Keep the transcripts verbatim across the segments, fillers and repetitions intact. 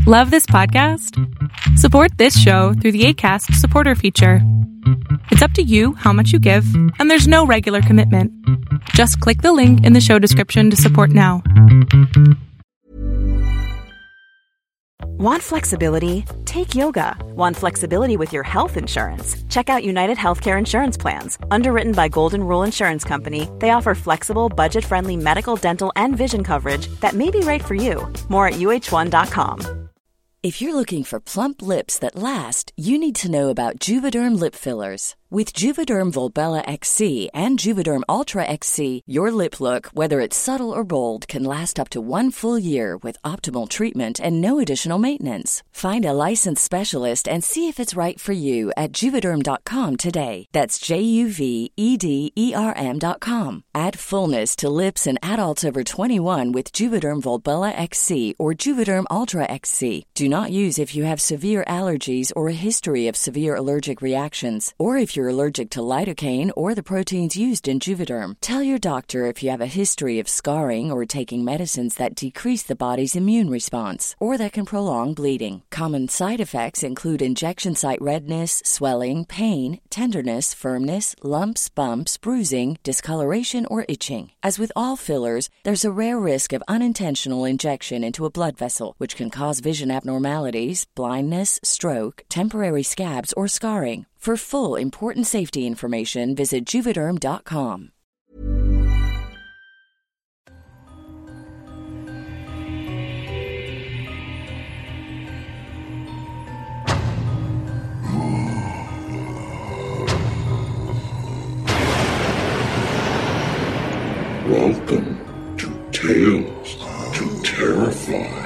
Love this podcast? Support this show through the Acast supporter feature. It's up to you how much you give, and there's no regular commitment. Just click the link in the show description to support now. Want flexibility? Take yoga. Want flexibility with your health insurance? Check out United Healthcare Insurance Plans. Underwritten by Golden Rule Insurance Company, they offer flexible, budget-friendly medical, dental, and vision coverage that may be right for you. More at U H one dot com. If you're looking for plump lips that last, you need to know about Juvederm lip fillers. With Juvederm Volbella X C and Juvederm Ultra X C, your lip look, whether it's subtle or bold, can last up to one full year with optimal treatment and no additional maintenance. Find a licensed specialist and see if it's right for you at Juvederm dot com today. That's J U V E D E R M dot com. Add fullness to lips in adults over twenty-one with Juvederm Volbella X C or Juvederm Ultra X C. Do not use if you have severe allergies or a history of severe allergic reactions, or if you're allergic to lidocaine or the proteins used in Juvederm. Tell your doctor if you have a history of scarring or taking medicines that decrease the body's immune response or that can prolong bleeding. Common side effects include injection site redness, swelling, pain, tenderness, firmness, lumps, bumps, bruising, discoloration, or itching. As with all fillers, there's a rare risk of unintentional injection into a blood vessel, which can cause vision abnormalities, blindness, stroke, temporary scabs, or scarring. For full, important safety information, visit Juvederm dot com. Welcome to Tales to Terrify.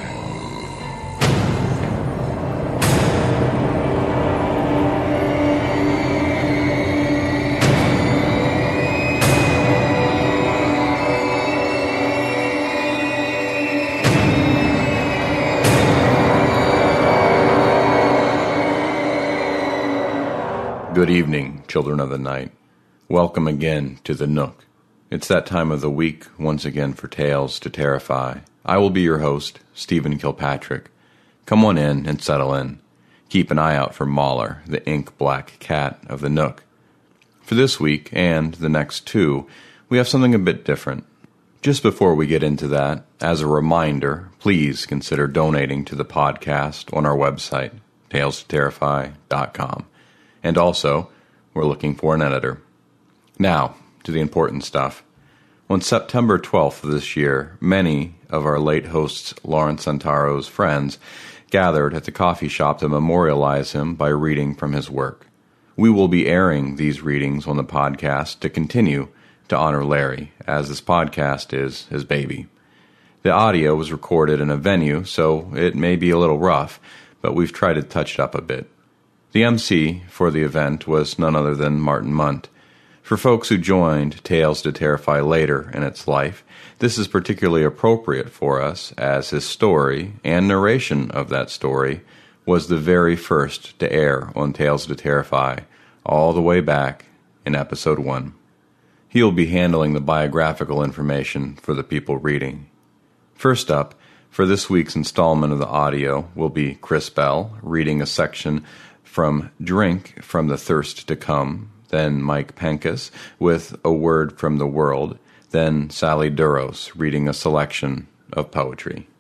Good evening, children of the night. Welcome again to the Nook. It's that time of the week, once again, for Tales to Terrify. I will be your host, Stephen Kilpatrick. Come on in and settle in. Keep an eye out for Mauler, the ink-black cat of the Nook. For this week, and the next two, we have something a bit different. Just before we get into that, as a reminder, please consider donating to the podcast on our website, tales to terrify dot com. And also, we're looking for an editor. Now, to the important stuff. On September twelfth of this year, many of our late host's Lawrence Santaro's friends gathered at the coffee shop to memorialize him by reading from his work. We will be airing these readings on the podcast to continue to honor Larry, as this podcast is his baby. The audio was recorded in a venue, so it may be a little rough, but we've tried to touch it up a bit. The M C for the event was none other than Martin Munt. For folks who joined Tales to Terrify later in its life, this is particularly appropriate for us, as his story and narration of that story was the very first to air on Tales to Terrify, all the way back in episode one. He will be handling the biographical information for the people reading. First up, for this week's installment of the audio, will be Chris Bell reading a section from Drink from the Thirst to Come, then Mike Penkus with A Word from the World, then Sally Duros reading a selection of poetry.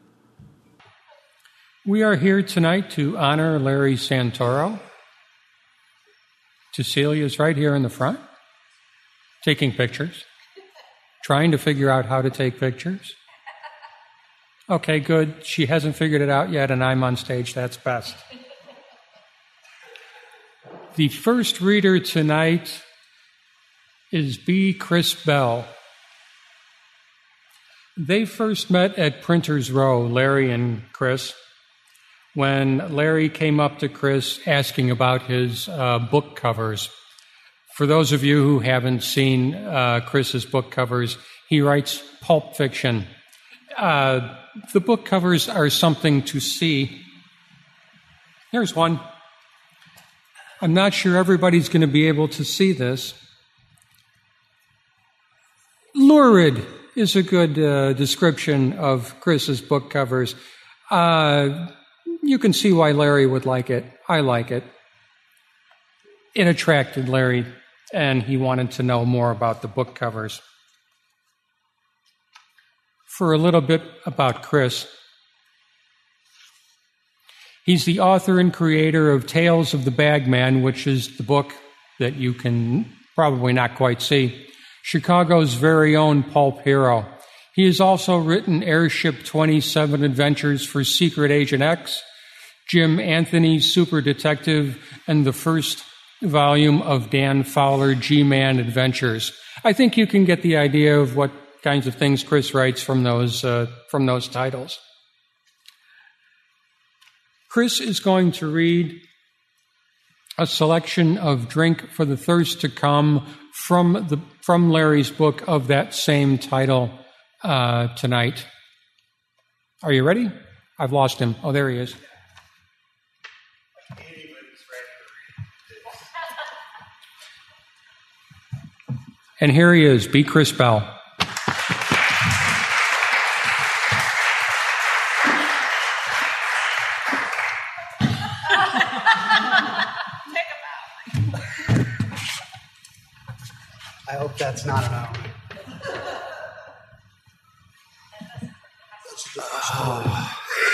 We are here tonight to honor Larry Santoro. Cecilia's right here in the front, taking pictures, trying to figure out how to take pictures. Okay, good. She hasn't figured it out yet, and I'm on stage. That's best. The first reader tonight is B. Chris Bell. They first met at Printers Row, Larry and Chris, when Larry came up to Chris asking about his uh, book covers. For those of you who haven't seen uh, Chris's book covers, he writes pulp fiction. Uh, the book covers are something to see. Here's one. I'm not sure everybody's going to be able to see this. Lurid is a good uh, description of Chris's book covers. Uh, you can see why Larry would like it. I like it. It attracted Larry, and he wanted to know more about the book covers. For a little bit about Chris. He's the author and creator of Tales of the Bagman, which is the book that you can probably not quite see. Chicago's very own pulp hero. He has also written Airship twenty-seven Adventures for Secret Agent X, Jim Anthony's Super Detective, and the first volume of Dan Fowler G-Man Adventures. I think you can get the idea of what kinds of things Chris writes from those uh, from those titles. Chris is going to read a selection of Drink for the Thirst to Come from the from Larry's book of that same title uh, tonight. Are you ready? I've lost him. Oh, there he is. And here he is. Be Chris Bell. I hope that's not an hour. Oh.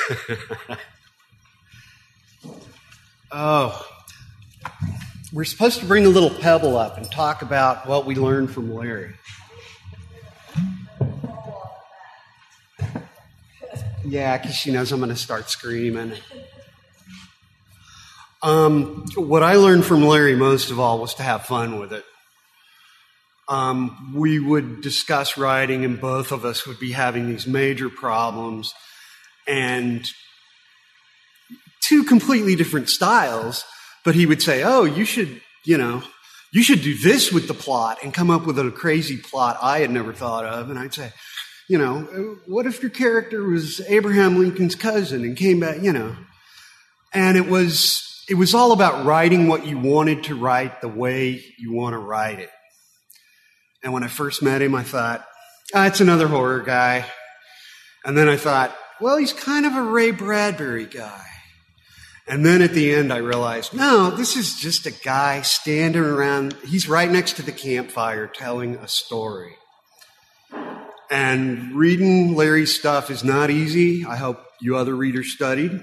Oh. We're supposed to bring a little pebble up and talk about what we learned from Larry. Yeah, because she knows I'm going to start screaming. Um, what I learned from Larry most of all was to have fun with it. Um, we would discuss writing, and both of us would be having these major problems, and two completely different styles. But he would say, "Oh, you should, you know, you should do this with the plot," and come up with a crazy plot I had never thought of. And I'd say, "You know, what if your character was Abraham Lincoln's cousin and came back?" You know, and it was it was all about writing what you wanted to write the way you want to write it. And when I first met him, I thought, ah, it's another horror guy. And then I thought, well, he's kind of a Ray Bradbury guy. And then at the end, I realized, no, this is just a guy standing around. He's right next to the campfire telling a story. And reading Larry's stuff is not easy. I hope you other readers studied.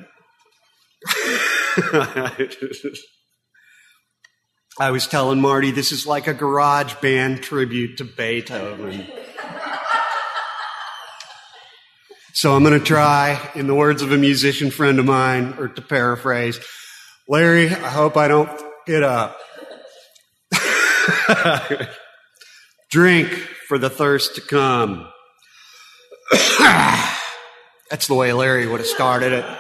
I was telling Marty, this is like a garage band tribute to Beethoven. So I'm going to try, in the words of a musician friend of mine, or to paraphrase, Larry, I hope I don't get up. Drink for the thirst to come. That's the way Larry would have started it.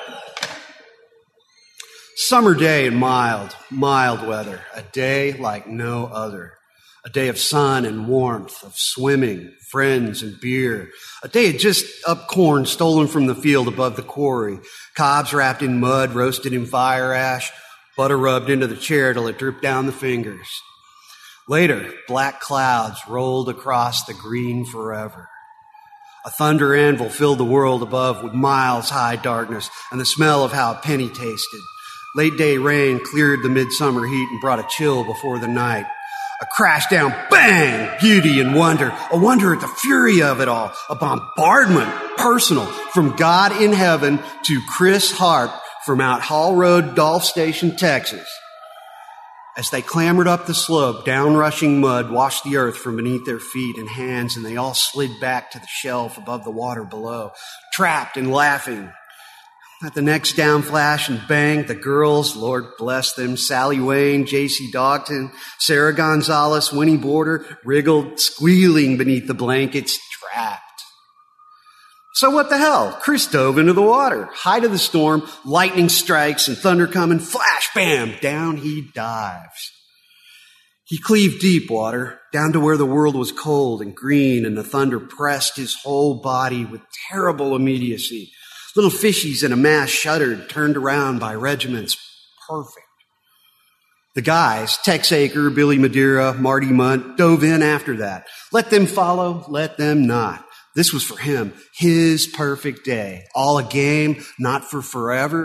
Summer day and mild, mild weather. A day like no other. A day of sun and warmth, of swimming, friends and beer. A day of just up corn stolen from the field above the quarry. Cobs wrapped in mud, roasted in fire ash. Butter rubbed into the chair till it dripped down the fingers. Later, black clouds rolled across the green forever. A thunder anvil filled the world above with miles-high darkness and the smell of how a penny tasted. Late-day rain cleared the midsummer heat and brought a chill before the night. A crash down, bang, beauty and wonder, a wonder at the fury of it all, a bombardment, personal, from God in heaven to Chris Hart from out Hall Road, Dolph Station, Texas. As they clambered up the slope, down-rushing mud washed the earth from beneath their feet and hands, and they all slid back to the shelf above the water below, trapped and laughing. At the next down flash and bang, the girls, Lord bless them, Sally Wayne, J C Dogton, Sarah Gonzalez, Winnie Border, wriggled, squealing beneath the blankets, trapped. So what the hell? Chris dove into the water. Height of the storm, lightning strikes and thunder coming, flash, bam, down he dives. He cleaved deep water, down to where the world was cold and green, and the thunder pressed his whole body with terrible immediacy. Little fishies in a mass shuddered, turned around by regiments. Perfect. The guys, Tex Aker, Billy Madeira, Marty Munt, dove in after that. Let them follow, let them not. This was for him, his perfect day. All a game, not for forever,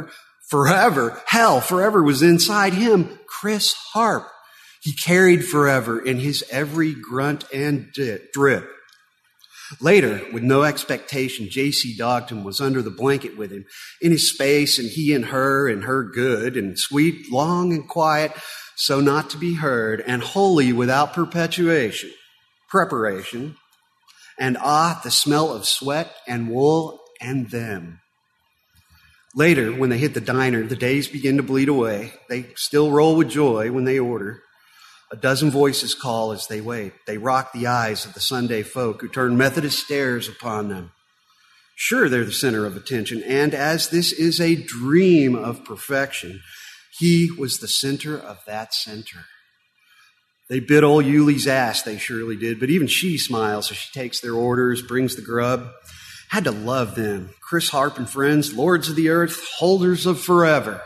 Forever, hell, forever was inside him, Chris Harp. He carried forever in his every grunt and drip. Later, with no expectation, J C Dogton was under the blanket with him, in his space, and he and her and her good and sweet, long and quiet, so not to be heard, and wholly without perpetuation, preparation, and ah, the smell of sweat and wool and them. Later, when they hit the diner, the days begin to bleed away. They still roll with joy when they order. A dozen voices call as they wait. They rock the eyes of the Sunday folk who turn Methodist stares upon them. Sure, they're the center of attention, and as this is a dream of perfection, he was the center of that center. They bit old Yuli's ass, they surely did, but even she smiles as she takes their orders, brings the grub. Had to love them. Chris Harp and friends, lords of the earth, holders of forever.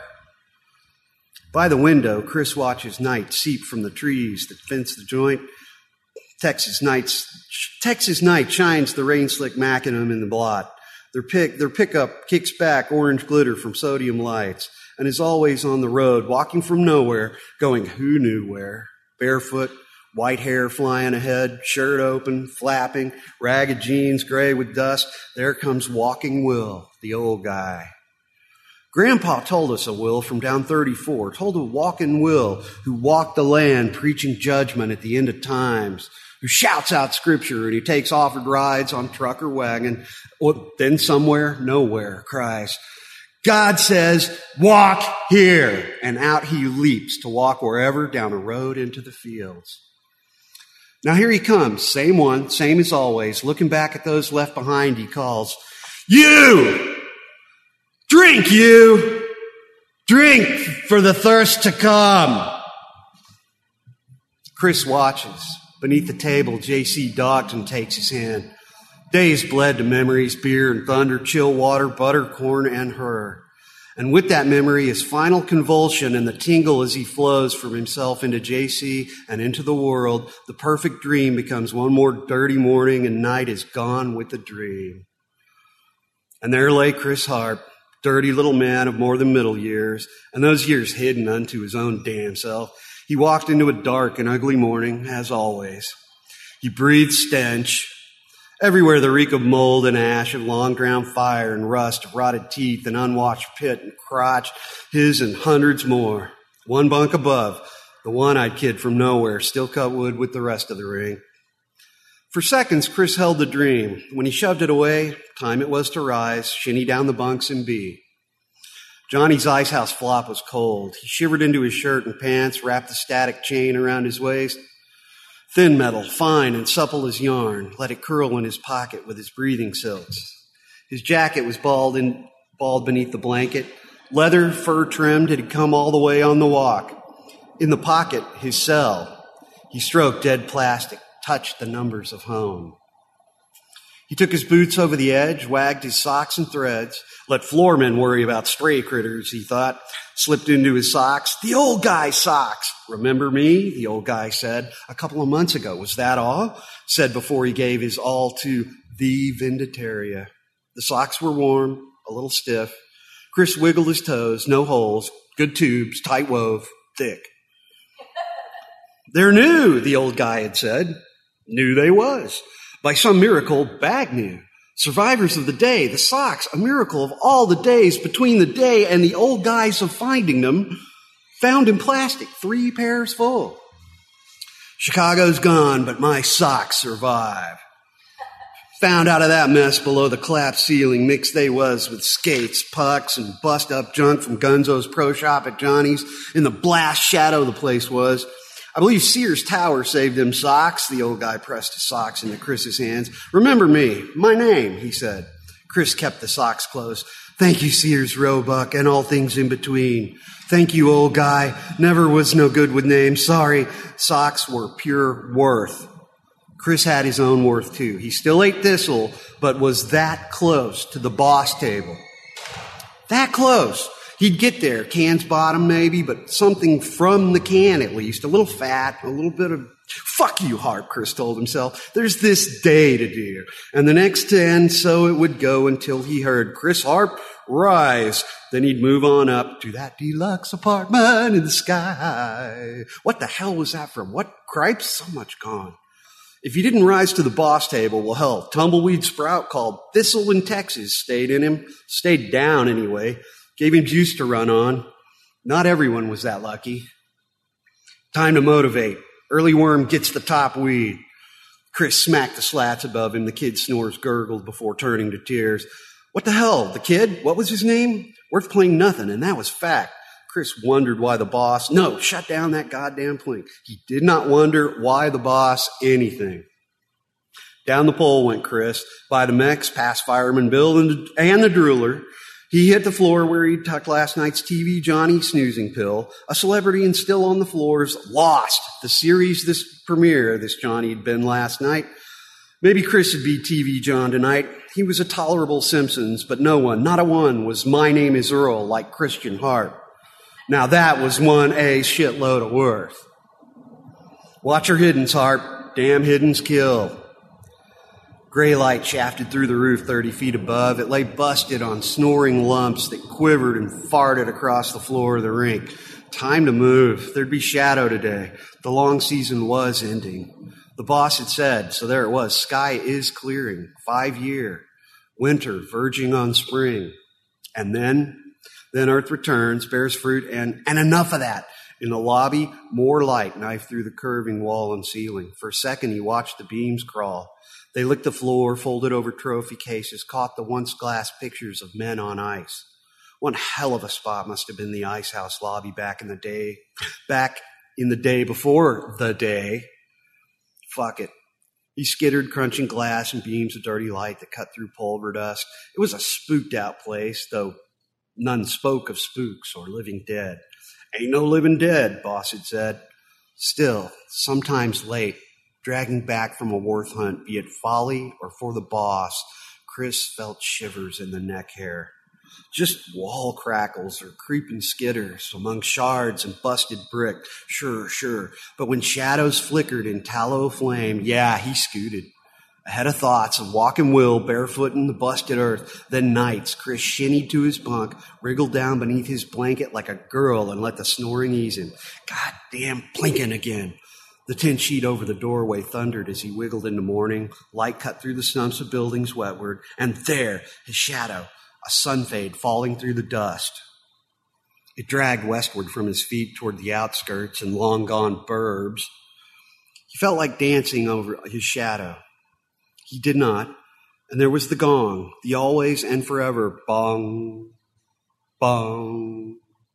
By the window, Chris watches night seep from the trees that fence the joint. Texas nights, Texas night shines the rain-slick macadam in the blot. Their pick, their pickup kicks back orange glitter from sodium lights and is always on the road, walking from nowhere, going who knew where. Barefoot, white hair flying ahead, shirt open, flapping, ragged jeans gray with dust. There comes Walking Will, the old guy. Grandpa told us a Will from down thirty-four, told a walking Will who walked the land preaching judgment at the end of times, who shouts out scripture and he takes offered rides on truck or wagon, or then somewhere, nowhere, cries, God says, walk here. And out he leaps to walk wherever down a road into the fields. Now here he comes, same one, same as always. Looking back at those left behind, he calls, you! Drink, you! Drink for the thirst to come. Chris watches. Beneath the table, J C Dogton takes his hand. Days bled to memories, beer and thunder, chill water, butter, corn, and her. And with that memory, his final convulsion and the tingle as he flows from himself into J C and into the world, the perfect dream becomes one more dirty morning and night is gone with the dream. And there lay Chris Harp, dirty little man of more than middle years, and those years hidden unto his own damn self. He walked into a dark and ugly morning, as always. He breathed stench. Everywhere the reek of mold and ash, of long-drowned fire and rust, of rotted teeth and unwashed pit and crotch, his and hundreds more. One bunk above, the one-eyed kid from nowhere, still cut wood with the rest of the ring. For seconds, Chris held the dream. When he shoved it away, time it was to rise, shinny down the bunks and be. Johnny's ice house flop was cold. He shivered into his shirt and pants, wrapped the static chain around his waist. Thin metal, fine and supple as yarn, let it curl in his pocket with his breathing silks. His jacket was balled, in, balled beneath the blanket. Leather, fur-trimmed, it had come all the way on the walk. In the pocket, his cell. He stroked dead plastic, touched the numbers of home. He took his boots over the edge, wagged his socks and threads, let floormen worry about stray critters, he thought, slipped into his socks. The old guy's socks. Remember me? The old guy said a couple of months ago. Was that all? Said before he gave his all to the Vinditaria. The socks were warm, a little stiff. Chris wiggled his toes, no holes, good tubes, tight wove, thick. They're new, the old guy had said. Knew they was. By some miracle, Bag knew. Survivors of the day, the socks, a miracle of all the days between the day and the old guys of finding them, found in plastic, three pairs full. Chicago's gone, but my socks survive. Found out of that mess below the collapsed ceiling, mixed they was with skates, pucks, and bust-up junk from Gunzo's Pro Shop at Johnny's. In the blast shadow the place was. I believe Sears Tower saved them socks. The old guy pressed his socks into Chris's hands. Remember me, my name, he said. Chris kept the socks close. Thank you, Sears Roebuck, and all things in between. Thank you, old guy. Never was no good with names. Sorry. Socks were pure worth. Chris had his own worth, too. He still ate thistle, but was that close to the boss table. That close. He'd get there, can's bottom maybe, but something from the can at least. A little fat, a little bit of, fuck you, Harp, Chris told himself. There's this day to do. And the next ten, so it would go until he heard Chris Harp rise. Then he'd move on up to that deluxe apartment in the sky. What the hell was that from? What cripes? So much gone. If he didn't rise to the boss table, well, hell, tumbleweed sprout called Thistle in Texas stayed in him, stayed down anyway, gave him juice to run on. Not everyone was that lucky. Time to motivate. Early worm gets the top weed. Chris smacked the slats above him. The kid's snores gurgled before turning to tears. What the hell? The kid? What was his name? Worth playing nothing, and that was fact. Chris wondered why the boss... No, shut down that goddamn plink. He did not wonder why the boss anything. Down the pole went Chris, by the mechs, past Fireman Bill and, and the drooler. He hit the floor where he'd tucked last night's T V Johnny snoozing pill. A celebrity and still on the floors. Lost. The series this premiere, this Johnny had been last night. Maybe Chris would be T V John tonight. He was a tolerable Simpsons, but no one, not a one, was My Name is Earl like Christian Hart. Now that was one A shitload of worth. Watch your hiddens, Hart. Damn hiddens kill. Gray light shafted through the roof thirty feet above. It lay busted on snoring lumps that quivered and farted across the floor of the rink. Time to move. There'd be shadow today. The long season was ending. The boss had said, so there it was. Sky is clearing. Five year. Winter verging on spring. And then... Then Earth returns, bears fruit, and, and enough of that. In the lobby, more light knifed through the curving wall and ceiling. For a second, he watched the beams crawl. They licked the floor, folded over trophy cases, caught the once glass pictures of men on ice. One hell of a spot must have been the Ice House lobby back in the day. Back in the day before the day. Fuck it. He skittered, crunching glass and beams of dirty light that cut through pulver dust. It was a spooked out place, though none spoke of spooks or living dead. Ain't no living dead, boss had said. Still, sometimes late, dragging back from a Worth hunt, be it folly or for the boss, Chris felt shivers in the neck hair. Just wall crackles or creeping skitters among shards and busted brick. Sure, sure. But when shadows flickered in tallow flame, yeah, he scooted. Ahead of thoughts of walking Will barefoot in the busted earth. Then nights, Chris shinnied to his bunk, wriggled down beneath his blanket like a girl and let the snoring ease him. Goddamn blinking again. The tin sheet over the doorway thundered as he wiggled into morning. Light cut through the stumps of buildings wetward. And there, his shadow, a sunfade falling through the dust. It dragged westward from his feet toward the outskirts and long-gone burbs. He felt like dancing over his shadow. He did not, and there was the gong, the always and forever bong, bong,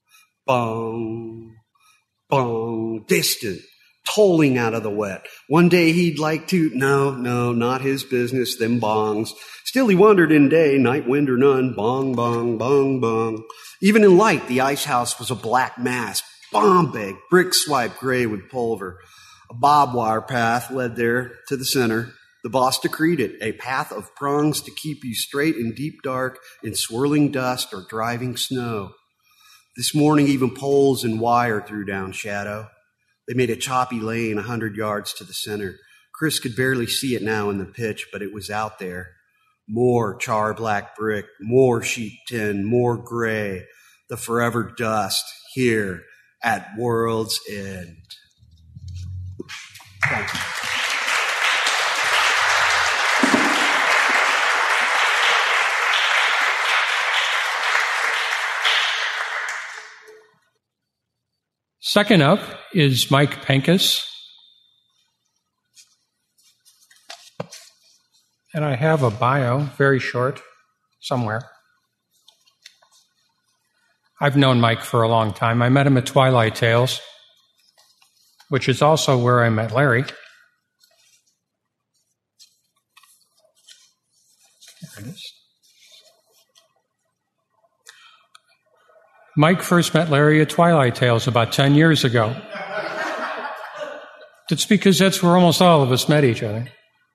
bong, bong, distant, tolling out of the wet. One day he'd like to, no, no, not his business, them bongs. Still he wondered in day, night, wind or none, bong, bong, bong, bong. Even in light, the ice house was a black mass, bomb bag, brick swiped gray with pulver. A barbed wire path led there to the center. The boss decreed it, a path of prongs to keep you straight in deep dark, in swirling dust or driving snow. This morning, even poles and wire threw down shadow. They made a choppy lane a hundred yards to the center. Chris could barely see it now in the pitch, but it was out there. More char black brick, more sheet tin, more gray. The forever dust here at World's End. Thank you. Second up is Mike Pencus. And I have a bio, very short, somewhere. I've known Mike for a long time. I met him at Twilight Tales, which is also where I met Larry. There it is. Mike first met Larry at Twilight Tales about ten years ago. It's because that's where almost all of us met each other.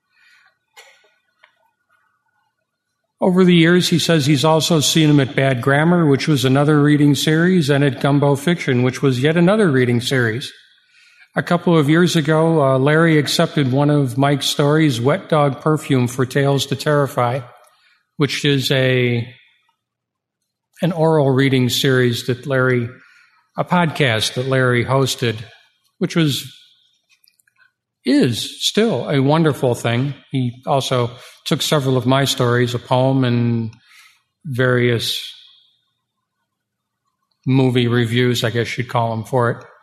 Over the years, he says he's also seen him at Bad Grammar, which was another reading series, and at Gumbo Fiction, which was yet another reading series. A couple of years ago, uh, Larry accepted one of Mike's stories, Wet Dog Perfume for Tales to Terrify, which is a an oral reading series that Larry, a podcast that Larry hosted, which was, is still a wonderful thing. He also took several of my stories, a poem and various movie reviews, I guess you'd call them, for it.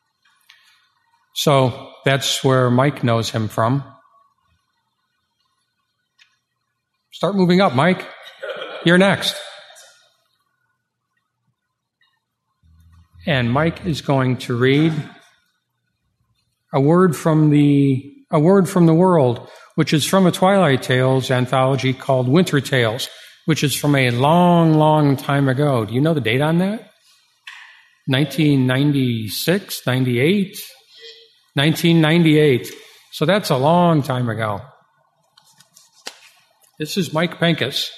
So that's where Mike knows him from. Start moving up, Mike. You're next. And Mike is going to read a word from the a word from the world, which is from a Twilight Tales anthology called Winter Tales, which is from a long, long time ago. Do you know the date on that? nineteen ninety-six, ninety-eight? nineteen ninety-eight. So that's a long time ago. This is Mike Pincus.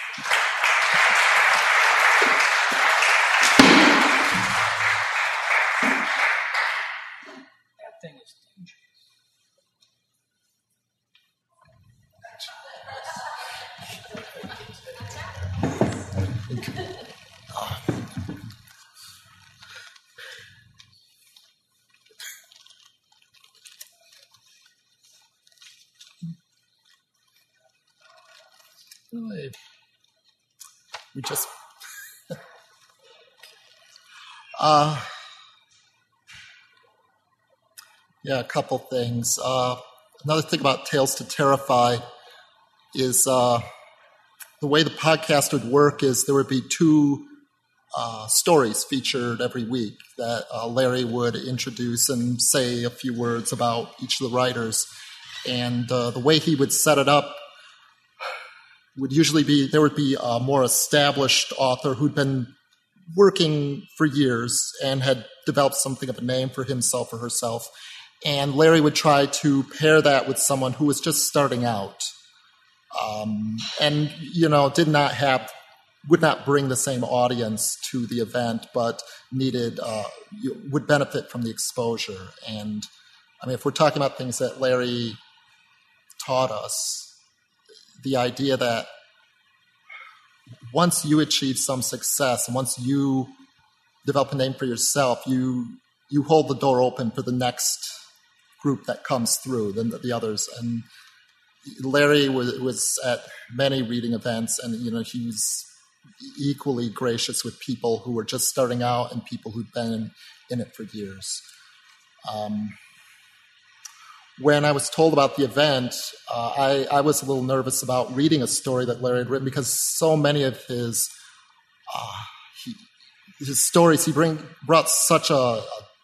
That thing is dangerous. We just, uh, yeah, a couple things. Uh, another thing about Tales to Terrify is uh, the way the podcast would work is there would be two uh, stories featured every week that uh, Larry would introduce and say a few words about each of the writers. And uh, the way he would set it up would usually be, there would be a more established author who'd been working for years and had developed something of a name for himself or herself. And Larry would try to pair that with someone who was just starting out. Um, and, you know, did not have, would not bring the same audience to the event, but needed, uh, would benefit from the exposure. And, I mean, if we're talking about things that Larry taught us, the idea that once you achieve some success and once you develop a name for yourself, you you hold the door open for the next group that comes through, then the, the others. And Larry was, was at many reading events, and you know he was equally gracious with people who were just starting out and people who'd been in, in it for years. Um, When I was told about the event, uh, I, I was a little nervous about reading a story that Larry had written because so many of his uh, he, his stories he bring brought such a, a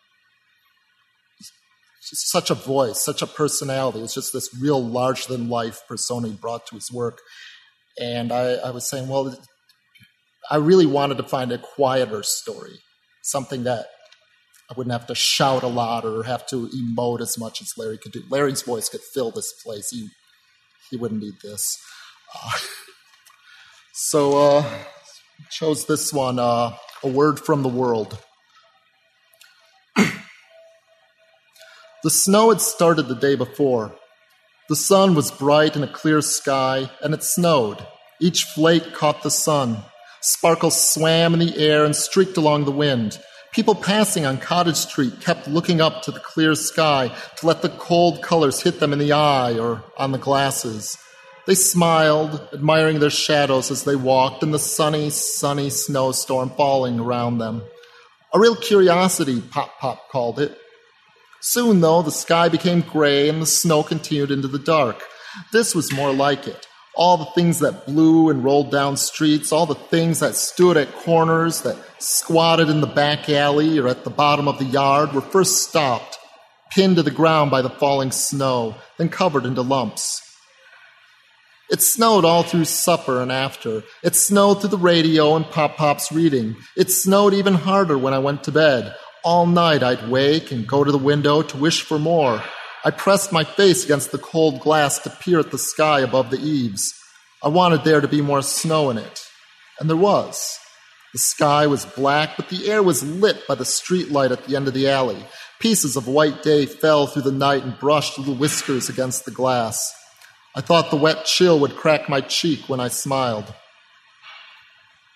such a voice, such a personality. It's just this real larger than life persona he brought to his work. And I, I was saying, well, I really wanted to find a quieter story, something that I wouldn't have to shout a lot or have to emote as much as Larry could do. Larry's voice could fill this place. He he wouldn't need this. Uh, so uh, chose this one, uh, A Word from the World. The snow had started the day before. The sun was bright in a clear sky, and it snowed. Each flake caught the sun. Sparkles swam in the air and streaked along the wind. People passing on Cottage Street kept looking up to the clear sky to let the cold colors hit them in the eye or on the glasses. They smiled, admiring their shadows as they walked in the sunny, sunny snowstorm falling around them. A real curiosity, Pop Pop called it. Soon, though, the sky became gray and the snow continued into the dark. This was more like it. All the things that blew and rolled down streets, all the things that stood at corners, that squatted in the back alley or at the bottom of the yard were first stopped, pinned to the ground by the falling snow, then covered into lumps. It snowed all through supper and after. It snowed through the radio and Pop Pop's reading. It snowed even harder when I went to bed. All night I'd wake and go to the window to wish for more. I pressed my face against the cold glass to peer at the sky above the eaves. I wanted there to be more snow in it. And there was. The sky was black, but the air was lit by the street light at the end of the alley. Pieces of white day fell through the night and brushed little whiskers against the glass. I thought the wet chill would crack my cheek when I smiled.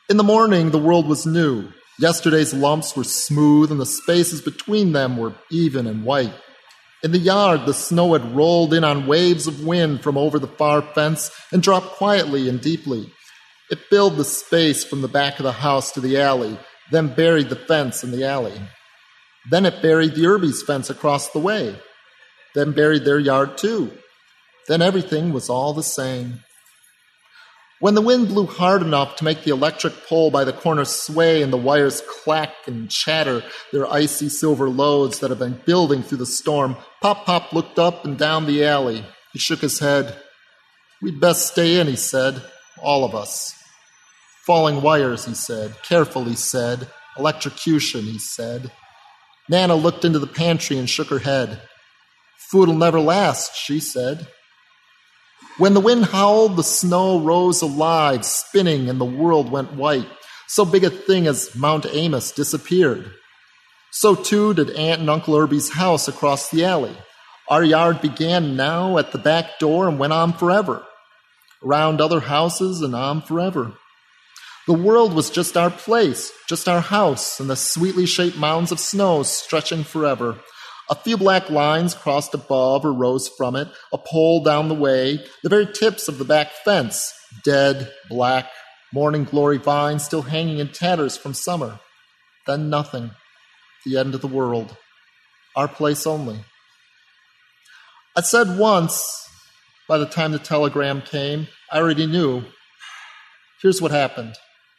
In the morning, the world was new. Yesterday's lumps were smooth, and the spaces between them were even and white. In the yard, the snow had rolled in on waves of wind from over the far fence and dropped quietly and deeply. It filled the space from the back of the house to the alley, then buried the fence in the alley. Then it buried the Irby's fence across the way, then buried their yard too. Then everything was all the same. When the wind blew hard enough to make the electric pole by the corner sway and the wires clack and chatter their icy silver loads that had been building through the storm, Pop-Pop looked up and down the alley. He shook his head. "We'd best stay in," he said. "All of us." "Falling wires," he said. "Careful," he said. "Electrocution," he said. Nana looked into the pantry and shook her head. "Food'll never last," she said. When the wind howled, the snow rose alive, spinning, and the world went white. So big a thing as Mount Amos disappeared. So too did Aunt and Uncle Irby's house across the alley. Our yard began now at the back door and went on forever, around other houses and on forever. The world was just our place, just our house, and the sweetly shaped mounds of snow stretching forever. A few black lines crossed above or rose from it, a pole down the way, the very tips of the back fence, dead, black, morning glory vines still hanging in tatters from summer. Then nothing, the end of the world, our place only. I said once, by the time the telegram came, I already knew. Here's what happened.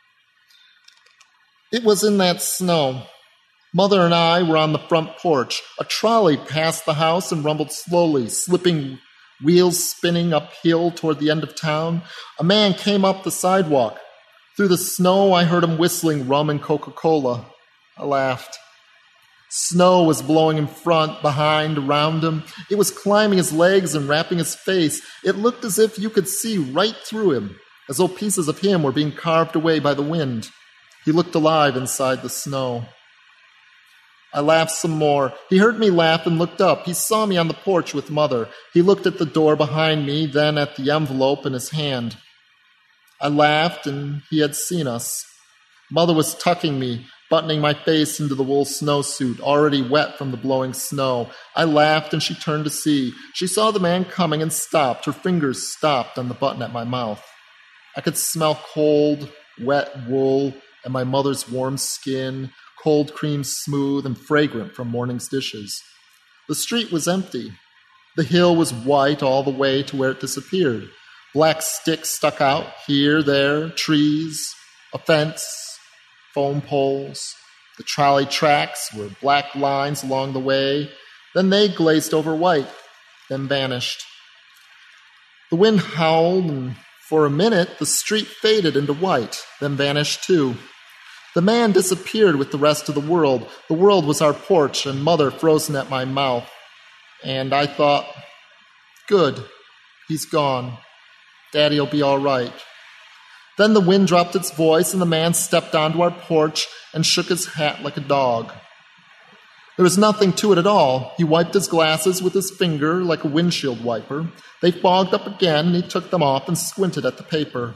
It was in that snow. Mother and I were on the front porch. A trolley passed the house and rumbled slowly, slipping wheels spinning uphill toward the end of town. A man came up the sidewalk. Through the snow, I heard him whistling rum and Coca-Cola. I laughed. Snow was blowing in front, behind, around him. It was climbing his legs and wrapping his face. It looked as if you could see right through him, as though pieces of him were being carved away by the wind. He looked alive inside the snow. I laughed some more. He heard me laugh and looked up. He saw me on the porch with Mother. He looked at the door behind me, then at the envelope in his hand. I laughed, and he had seen us. Mother was tucking me, buttoning my face into the wool snowsuit, already wet from the blowing snow. I laughed, and she turned to see. She saw the man coming and stopped. Her fingers stopped on the button at my mouth. I could smell cold, wet wool and my mother's warm skin, cold cream smooth and fragrant from morning's dishes. The street was empty. The hill was white all the way to where it disappeared. Black sticks stuck out here, there, trees, a fence, foam poles. The trolley tracks were black lines along the way. Then they glazed over white, then vanished. The wind howled, and for a minute the street faded into white, then vanished too. The man disappeared with the rest of the world. The world was our porch, and Mother frozen at my mouth. And I thought, good, he's gone. Daddy'll be all right. Then the wind dropped its voice, and the man stepped onto our porch and shook his hat like a dog. There was nothing to it at all. He wiped his glasses with his finger like a windshield wiper. They fogged up again, and he took them off and squinted at the paper.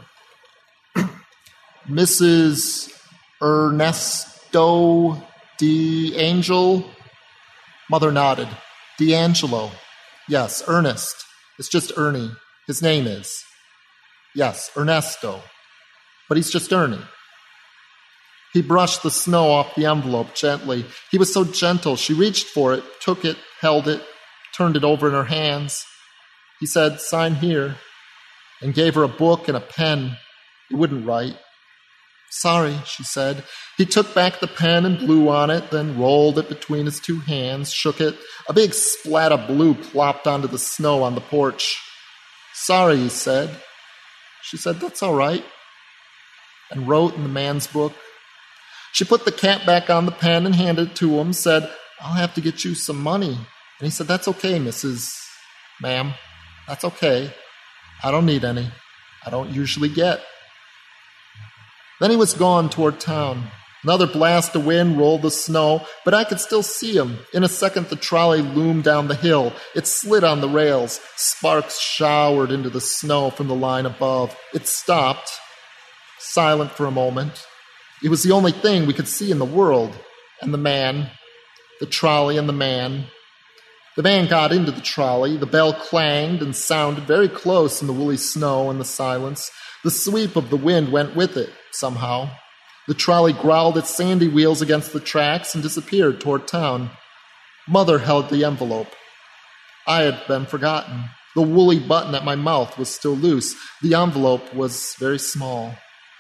Missus Ernesto D'Angelo? Mother nodded. D'Angelo. Yes, Ernest. It's just Ernie. His name is. Yes, Ernesto. But he's just Ernie. He brushed the snow off the envelope gently. He was so gentle. She reached for it, took it, held it, turned it over in her hands. He said, sign here, and gave her a book and a pen. He wouldn't write. Sorry, she said. He took back the pen and blew on it, then rolled it between his two hands, shook it. A big splat of blue plopped onto the snow on the porch. Sorry, he said. She said, that's all right, and wrote in the man's book. She put the cap back on the pen and handed it to him, said, I'll have to get you some money. And he said, that's okay, Missus Ma'am. That's okay. I don't need any. I don't usually get. Then he was gone toward town. Another blast of wind rolled the snow, but I could still see him. In a second, the trolley loomed down the hill. It slid on the rails. Sparks showered into the snow from the line above. It stopped. silent for a moment. It was the only thing we could see in the world. And the man, the trolley and the man. The man got into the trolley. The bell clanged and sounded very close in the woolly snow and the silence. The sweep of the wind went with it, somehow. The trolley growled its sandy wheels against the tracks and disappeared toward town. Mother held the envelope. I had been forgotten. The woolly button at my mouth was still loose. The envelope was very small.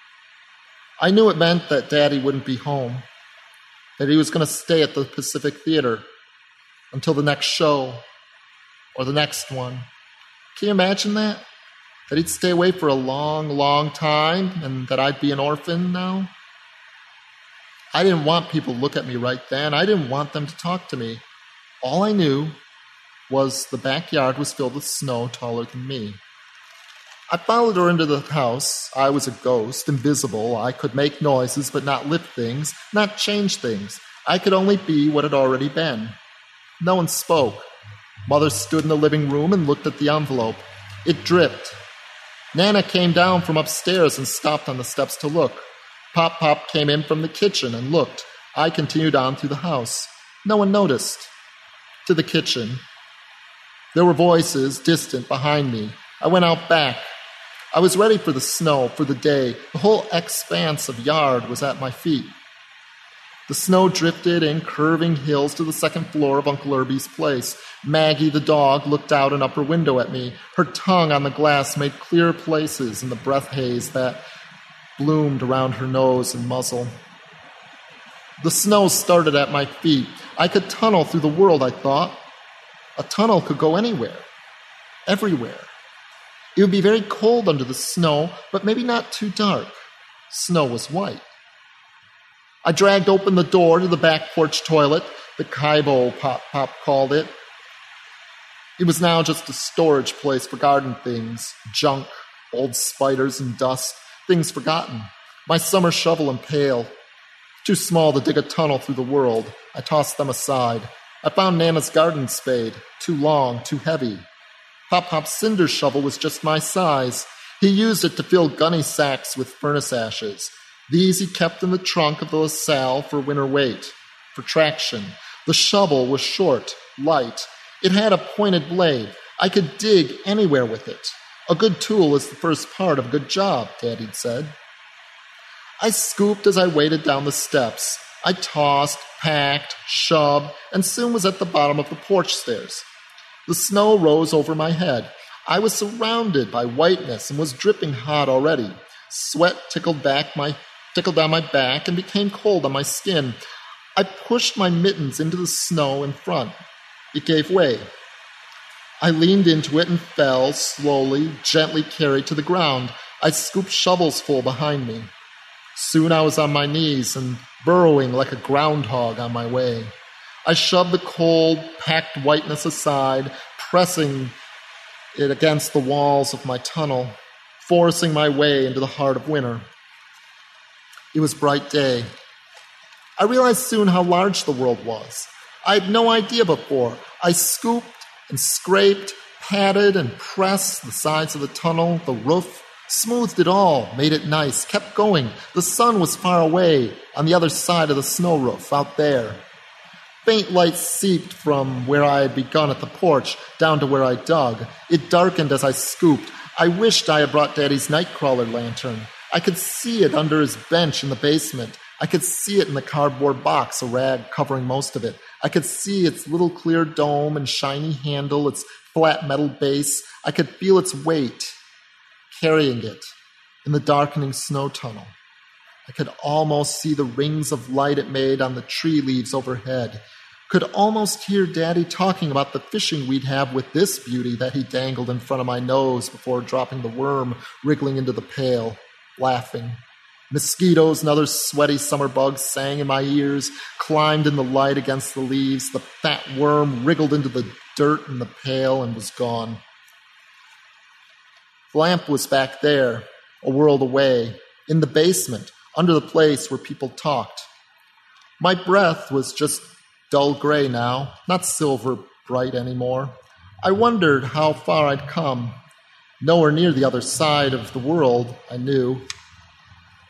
I knew it meant that Daddy wouldn't be home, that he was going to stay at the Pacific Theater until the next show or the next one. Can you imagine that? That he'd stay away for a long, long time and that I'd be an orphan now? I didn't want people to look at me right then. I didn't want them to talk to me. All I knew was the backyard was filled with snow taller than me. I followed her into the house. I was a ghost, invisible. I could make noises but not lift things, not change things. I could only be what had already been. No one spoke. Mother stood in the living room and looked at the envelope. It dripped. Nana came down from upstairs and stopped on the steps to look. Pop-Pop came in from the kitchen and looked. I continued on through the house. No one noticed. To the kitchen. There were voices distant behind me. I went out back. I was ready for the snow, for the day. The whole expanse of yard was at my feet. The snow drifted in curving hills to the second floor of Uncle Irby's place. Maggie, the dog, looked out an upper window at me. Her tongue on the glass made clear places in the breath haze that bloomed around her nose and muzzle. The snow started at my feet. I could tunnel through the world, I thought. A tunnel could go anywhere, everywhere. It would be very cold under the snow, but maybe not too dark. Snow was white. I dragged open the door to the back porch toilet, the Kaibo, Pop-Pop called it. It was now just a storage place for garden things, junk, old spiders and dust, things forgotten. My summer shovel and pail. Too small to dig a tunnel through the world. I tossed them aside. I found Nana's garden spade. Too long, too heavy. Pop-Pop's cinder shovel was just my size. He used it to fill gunny sacks with furnace ashes. These he kept in the trunk of the LaSalle for winter weight, for traction. The shovel was short, light. It had a pointed blade. I could dig anywhere with it. A good tool is the first part of a good job, Daddy'd said. I scooped as I waded down the steps. I tossed, packed, shoved, and soon was at the bottom of the porch stairs. The snow rose over my head. I was surrounded by whiteness and was dripping hot already. Sweat tickled back my tickled down my back and became cold on my skin. I pushed my mittens into the snow in front. It gave way. I leaned into it and fell, slowly, gently carried to the ground. I scooped shovels full behind me. Soon I was on my knees and burrowing like a groundhog on my way. I shoved the cold, packed whiteness aside, pressing it against the walls of my tunnel, forcing my way into the heart of winter. It was bright day. I realized soon how large the world was. I had no idea before. I scooped and scraped, patted and pressed the sides of the tunnel, the roof, smoothed it all, made it nice, kept going. The sun was far away, on the other side of the snow roof, out there. Faint light seeped from where I had begun at the porch down to where I dug. It darkened as I scooped. I wished I had brought Daddy's nightcrawler lantern. I could see it under his bench in the basement. I could see it in the cardboard box, a rag covering most of it. I could see its little clear dome and shiny handle, its flat metal base. I could feel its weight, carrying it in the darkening snow tunnel. I could almost see the rings of light it made on the tree leaves overhead. Could almost hear Daddy talking about the fishing we'd have with this beauty that he dangled in front of my nose before dropping the worm wriggling into the pail, laughing. Mosquitoes and other sweaty summer bugs sang in my ears, climbed in the light against the leaves. The fat worm wriggled into the dirt in the pail and was gone. The lamp was back there, a world away, in the basement, under the place where people talked. My breath was just dull gray now, not silver bright anymore. I wondered how far I'd come. Nowhere near the other side of the world, I knew.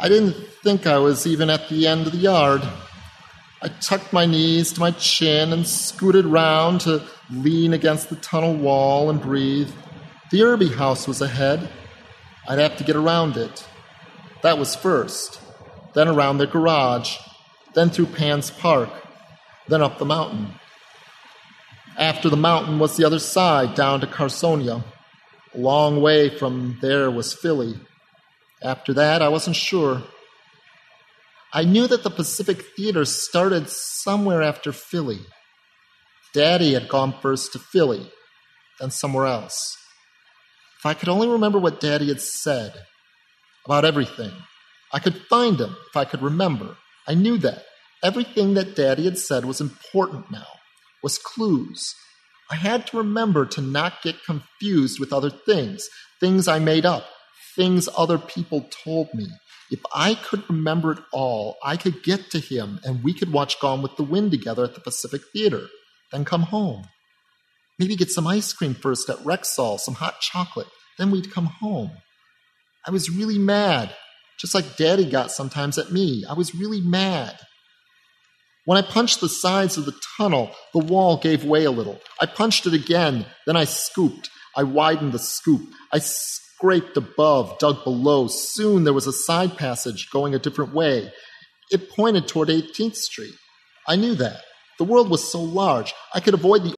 I didn't think I was even at the end of the yard. I tucked my knees to my chin and scooted round to lean against the tunnel wall and breathe. The Irby house was ahead. I'd have to get around it. That was first, then around their garage, then through Pan's Park, then up the mountain. After the mountain was the other side, down to Carsonia. A long way from there was Philly. After that, I wasn't sure. I knew that the Pacific Theater started somewhere after Philly. Daddy had gone first to Philly, then somewhere else. If I could only remember what Daddy had said about everything. I could find him if I could remember. I knew that. Everything that Daddy had said was important now, was clues. I had to remember to not get confused with other things, things I made up, things other people told me. If I could remember it all, I could get to him and we could watch Gone with the Wind together at the Pacific Theater, then come home. Maybe get some ice cream first at Rexall, some hot chocolate, then we'd come home. I was really mad, just like Daddy got sometimes at me. I was really mad. When I punched the sides of the tunnel, the wall gave way a little. I punched it again, then I scooped. I widened the scoop. I scraped above, dug below. Soon there was a side passage going a different way. It pointed toward eighteenth Street. I knew that. The world was so large, I could avoid the...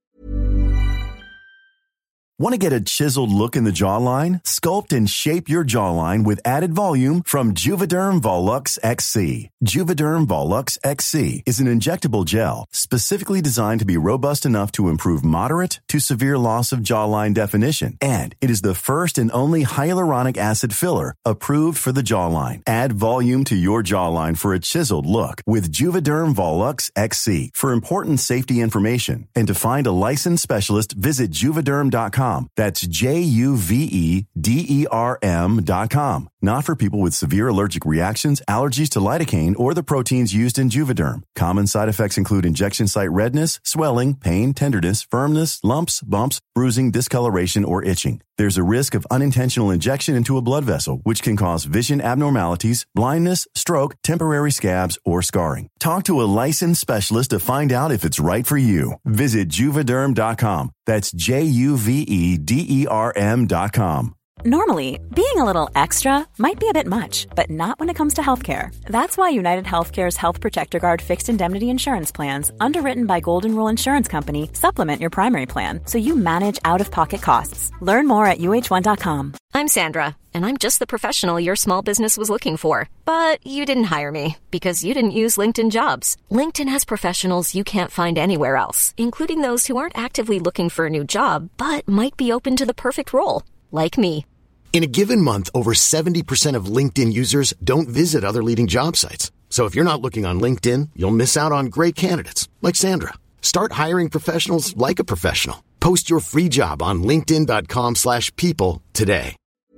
Want to get a chiseled look in the jawline? Sculpt and shape your jawline with added volume from Juvederm Volux X C. Juvederm Volux X C is an injectable gel specifically designed to be robust enough to improve moderate to severe loss of jawline definition. And it is the first and only hyaluronic acid filler approved for the jawline. Add volume to your jawline for a chiseled look with Juvederm Volux X C. For important safety information and to find a licensed specialist, visit juvederm dot com. That's J U V E D E R M dot com. Not for people with severe allergic reactions, allergies to lidocaine, or the proteins used in Juvederm. Common side effects include injection site redness, swelling, pain, tenderness, firmness, lumps, bumps, bruising, discoloration, or itching. There's a risk of unintentional injection into a blood vessel, which can cause vision abnormalities, blindness, stroke, temporary scabs, or scarring. Talk to a licensed specialist to find out if it's right for you. Visit Juvederm dot com. That's J U V E D E R M dot com. Normally, being a little extra might be a bit much, but not when it comes to healthcare. That's why United Healthcare's Health Protector Guard fixed indemnity insurance plans, underwritten by Golden Rule Insurance Company, supplement your primary plan so you manage out-of-pocket costs. Learn more at U H one dot com. I'm Sandra, and I'm just the professional your small business was looking for. But you didn't hire me because you didn't use LinkedIn Jobs. LinkedIn has professionals you can't find anywhere else, including those who aren't actively looking for a new job, but might be open to the perfect role. Like me. In a given month, over seventy percent of LinkedIn users don't visit other leading job sites. So if you're not looking on LinkedIn, you'll miss out on great candidates like Sandra. Start hiring professionals like a professional. Post your free job on linkedin dot com slash people today.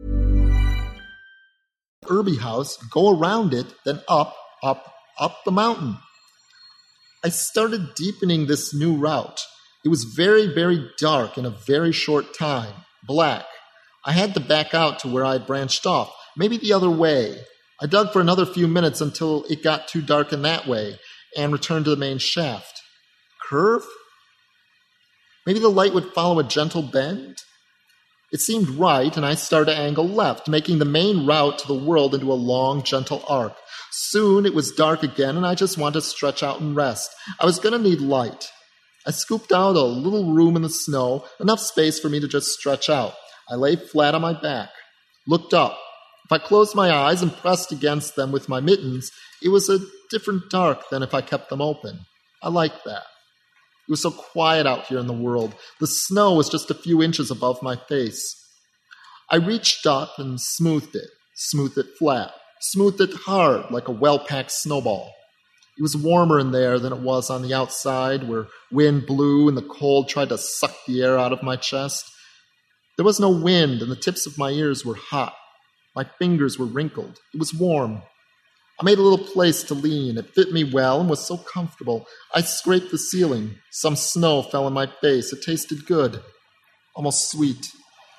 Irby house, go around it, then up, up, up the mountain. I started deepening this new route. It was very, very dark in a very short time. Black. I had to back out to where I had branched off, maybe the other way. I dug for another few minutes until it got too dark in that way, and returned to the main shaft. Curve? Maybe the light would follow a gentle bend? It seemed right, and I started to angle left, making the main route to the world into a long, gentle arc. Soon it was dark again, and I just wanted to stretch out and rest. I was going to need light. I scooped out a little room in the snow, enough space for me to just stretch out. I lay flat on my back, looked up. If I closed my eyes and pressed against them with my mittens, it was a different dark than if I kept them open. I liked that. It was so quiet out here in the world. The snow was just a few inches above my face. I reached up and smoothed it, smoothed it flat, smoothed it hard like a well-packed snowball. It was warmer in there than it was on the outside, where wind blew and the cold tried to suck the air out of my chest. There was no wind, and the tips of my ears were hot. My fingers were wrinkled. It was warm. I made a little place to lean. It fit me well and was so comfortable. I scraped the ceiling. Some snow fell on my face. It tasted good, almost sweet.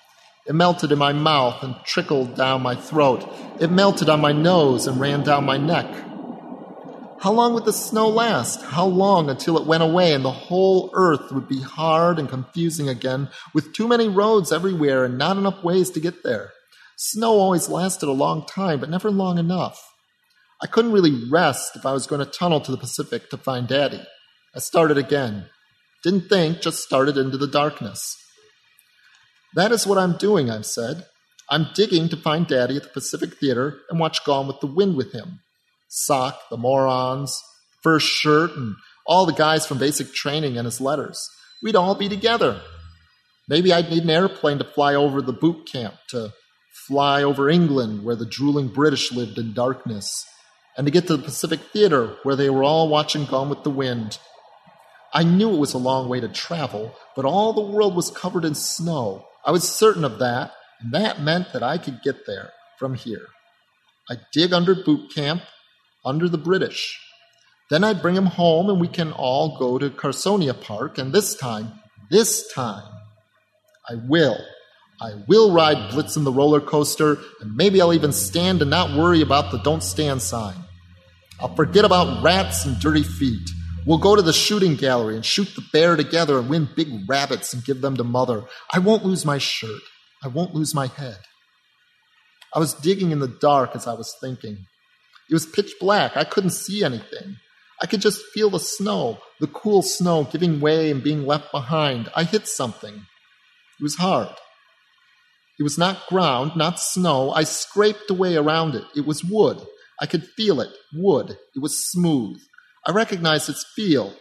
It melted in my mouth and trickled down my throat. It melted on my nose and ran down my neck. How long would the snow last? How long until it went away and the whole earth would be hard and confusing again, with too many roads everywhere and not enough ways to get there? Snow always lasted a long time, but never long enough. I couldn't really rest if I was going to tunnel to the Pacific to find Daddy. I started again. Didn't think, just started into the darkness. That is what I'm doing, I've said. I'm digging to find Daddy at the Pacific Theater and watch Gone with the Wind with him. Sock, the morons, First Shirt, and all the guys from basic training and his letters. We'd all be together. Maybe I'd need an airplane to fly over the boot camp, to fly over England where the drooling British lived in darkness, and to get to the Pacific Theater where they were all watching Gone with the Wind. I knew it was a long way to travel, but all the world was covered in snow. I was certain of that, and that meant that I could get there from here. I'd dig under boot camp, under the British. Then I'd bring him home, and we can all go to Carsonia Park, and this time, this time, I will. I will ride Blitzen the roller coaster, and maybe I'll even stand and not worry about the don't stand sign. I'll forget about rats and dirty feet. We'll go to the shooting gallery and shoot the bear together and win big rabbits and give them to Mother. I won't lose my shirt. I won't lose my head. I was digging in the dark as I was thinking. It was pitch black. I couldn't see anything. I could just feel the snow, the cool snow giving way and being left behind. I hit something. It was hard. It was not ground, not snow. I scraped away around it. It was wood. I could feel it. Wood. It was smooth. I recognized its feel.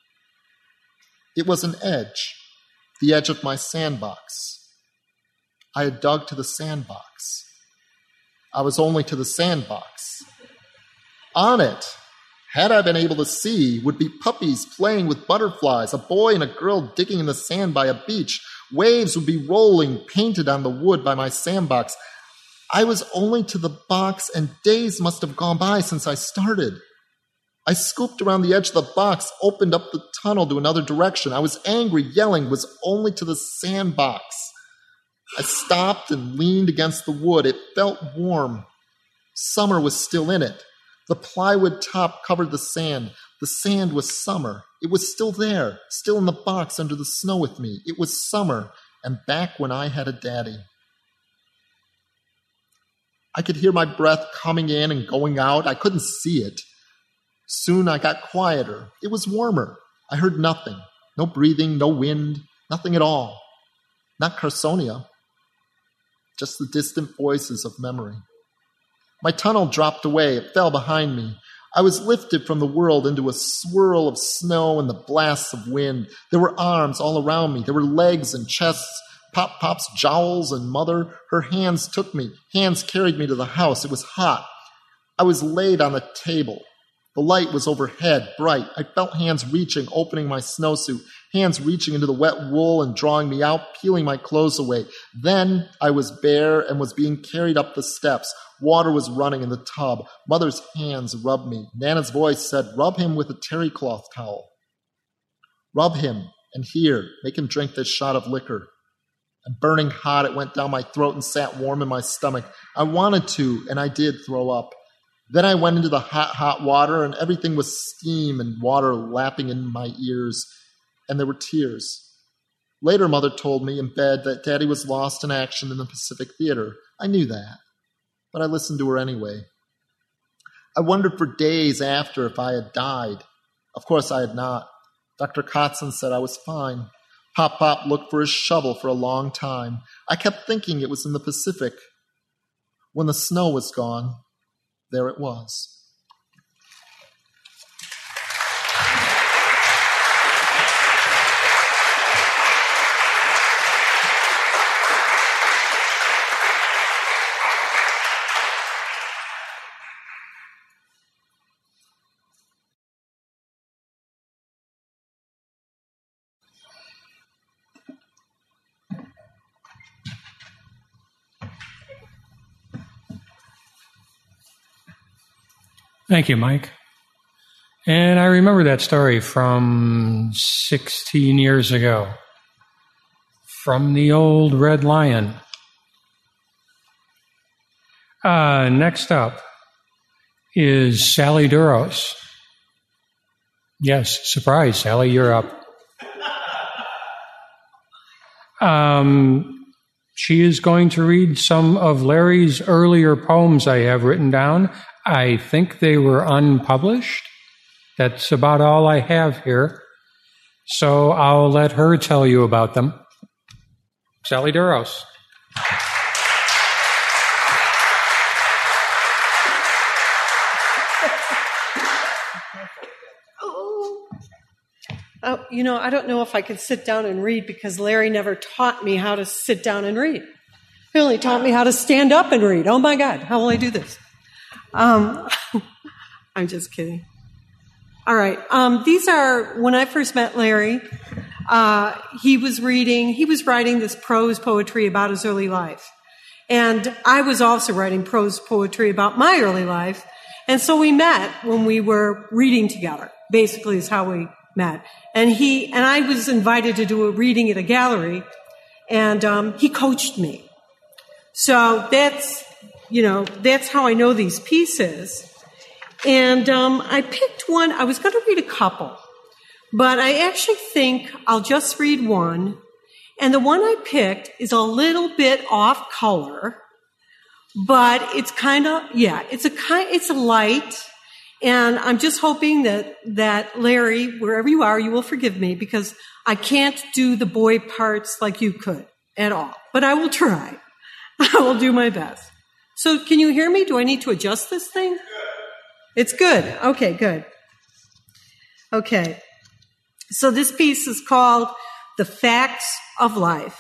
It was an edge, the edge of my sandbox. I had dug to the sandbox. I was only to the sandbox. On it, had I been able to see, would be puppies playing with butterflies, a boy and a girl digging in the sand by a beach. Waves would be rolling, painted on the wood by my sandbox. I was only to the box, and days must have gone by since I started. I scooped around the edge of the box, opened up the tunnel to another direction. I was angry, yelling, was only to the sandbox. I stopped and leaned against the wood. It felt warm. Summer was still in it. The plywood top covered the sand. The sand was summer. It was still there, still in the box under the snow with me. It was summer, and back when I had a daddy. I could hear my breath coming in and going out. I couldn't see it. Soon I got quieter. It was warmer. I heard nothing. No breathing, no wind, nothing at all. Not Carsonia. Just the distant voices of memory. My tunnel dropped away. It fell behind me. I was lifted from the world into a swirl of snow and the blasts of wind. There were arms all around me. There were legs and chests, Pop-Pop's jowls and Mother. Her hands took me. Hands carried me to the house. It was hot. I was laid on the table. The light was overhead, bright. I felt hands reaching, opening my snowsuit, hands reaching into the wet wool and drawing me out, peeling my clothes away. Then I was bare and was being carried up the steps. Water was running in the tub. Mother's hands rubbed me. Nana's voice said, "Rub him with a terry cloth towel. Rub him, and here, make him drink this shot of liquor." And burning hot, it went down my throat and sat warm in my stomach. I wanted to, and I did throw up. Then I went into the hot, hot water, and everything was steam and water lapping in my ears, and there were tears. Later, Mother told me in bed that Daddy was lost in action in the Pacific Theater. I knew that, but I listened to her anyway. I wondered for days after if I had died. Of course I had not. Doctor Kotzen said I was fine. Pop-Pop looked for his shovel for a long time. I kept thinking it was in the Pacific. When the snow was gone, there it was. Thank you, Mike. And I remember that story from sixteen years ago, from the old Red Lion. Uh, next up is Sally Duros. Yes, surprise, Sally, you're up. Um, she is going to read some of Larry's earlier poems I have written down. I think they were unpublished. That's about all I have here. So I'll let her tell you about them. Sally Duros. Oh, you know, I don't know if I could sit down and read because Larry never taught me how to sit down and read. He only taught me how to stand up and read. Oh, my God, how will I do this? Um, I'm just kidding. All right. Um, these are, when I first met Larry, uh, he was reading, he was writing this prose poetry about his early life. And I was also writing prose poetry about my early life. And so we met when we were reading together, basically is how we met. And he, and I was invited to do a reading at a gallery, and um, he coached me. So that's, you know, that's how I know these pieces. And um, I picked one. I was going to read a couple, but I actually think I'll just read one. And the one I picked is a little bit off color, but it's kind of, yeah, it's a kind, it's a light. And I'm just hoping that, that Larry, wherever you are, you will forgive me because I can't do the boy parts like you could at all. But I will try. I will do my best. So can you hear me? Do I need to adjust this thing? It's good. Okay, good. Okay. So this piece is called The Facts of Life.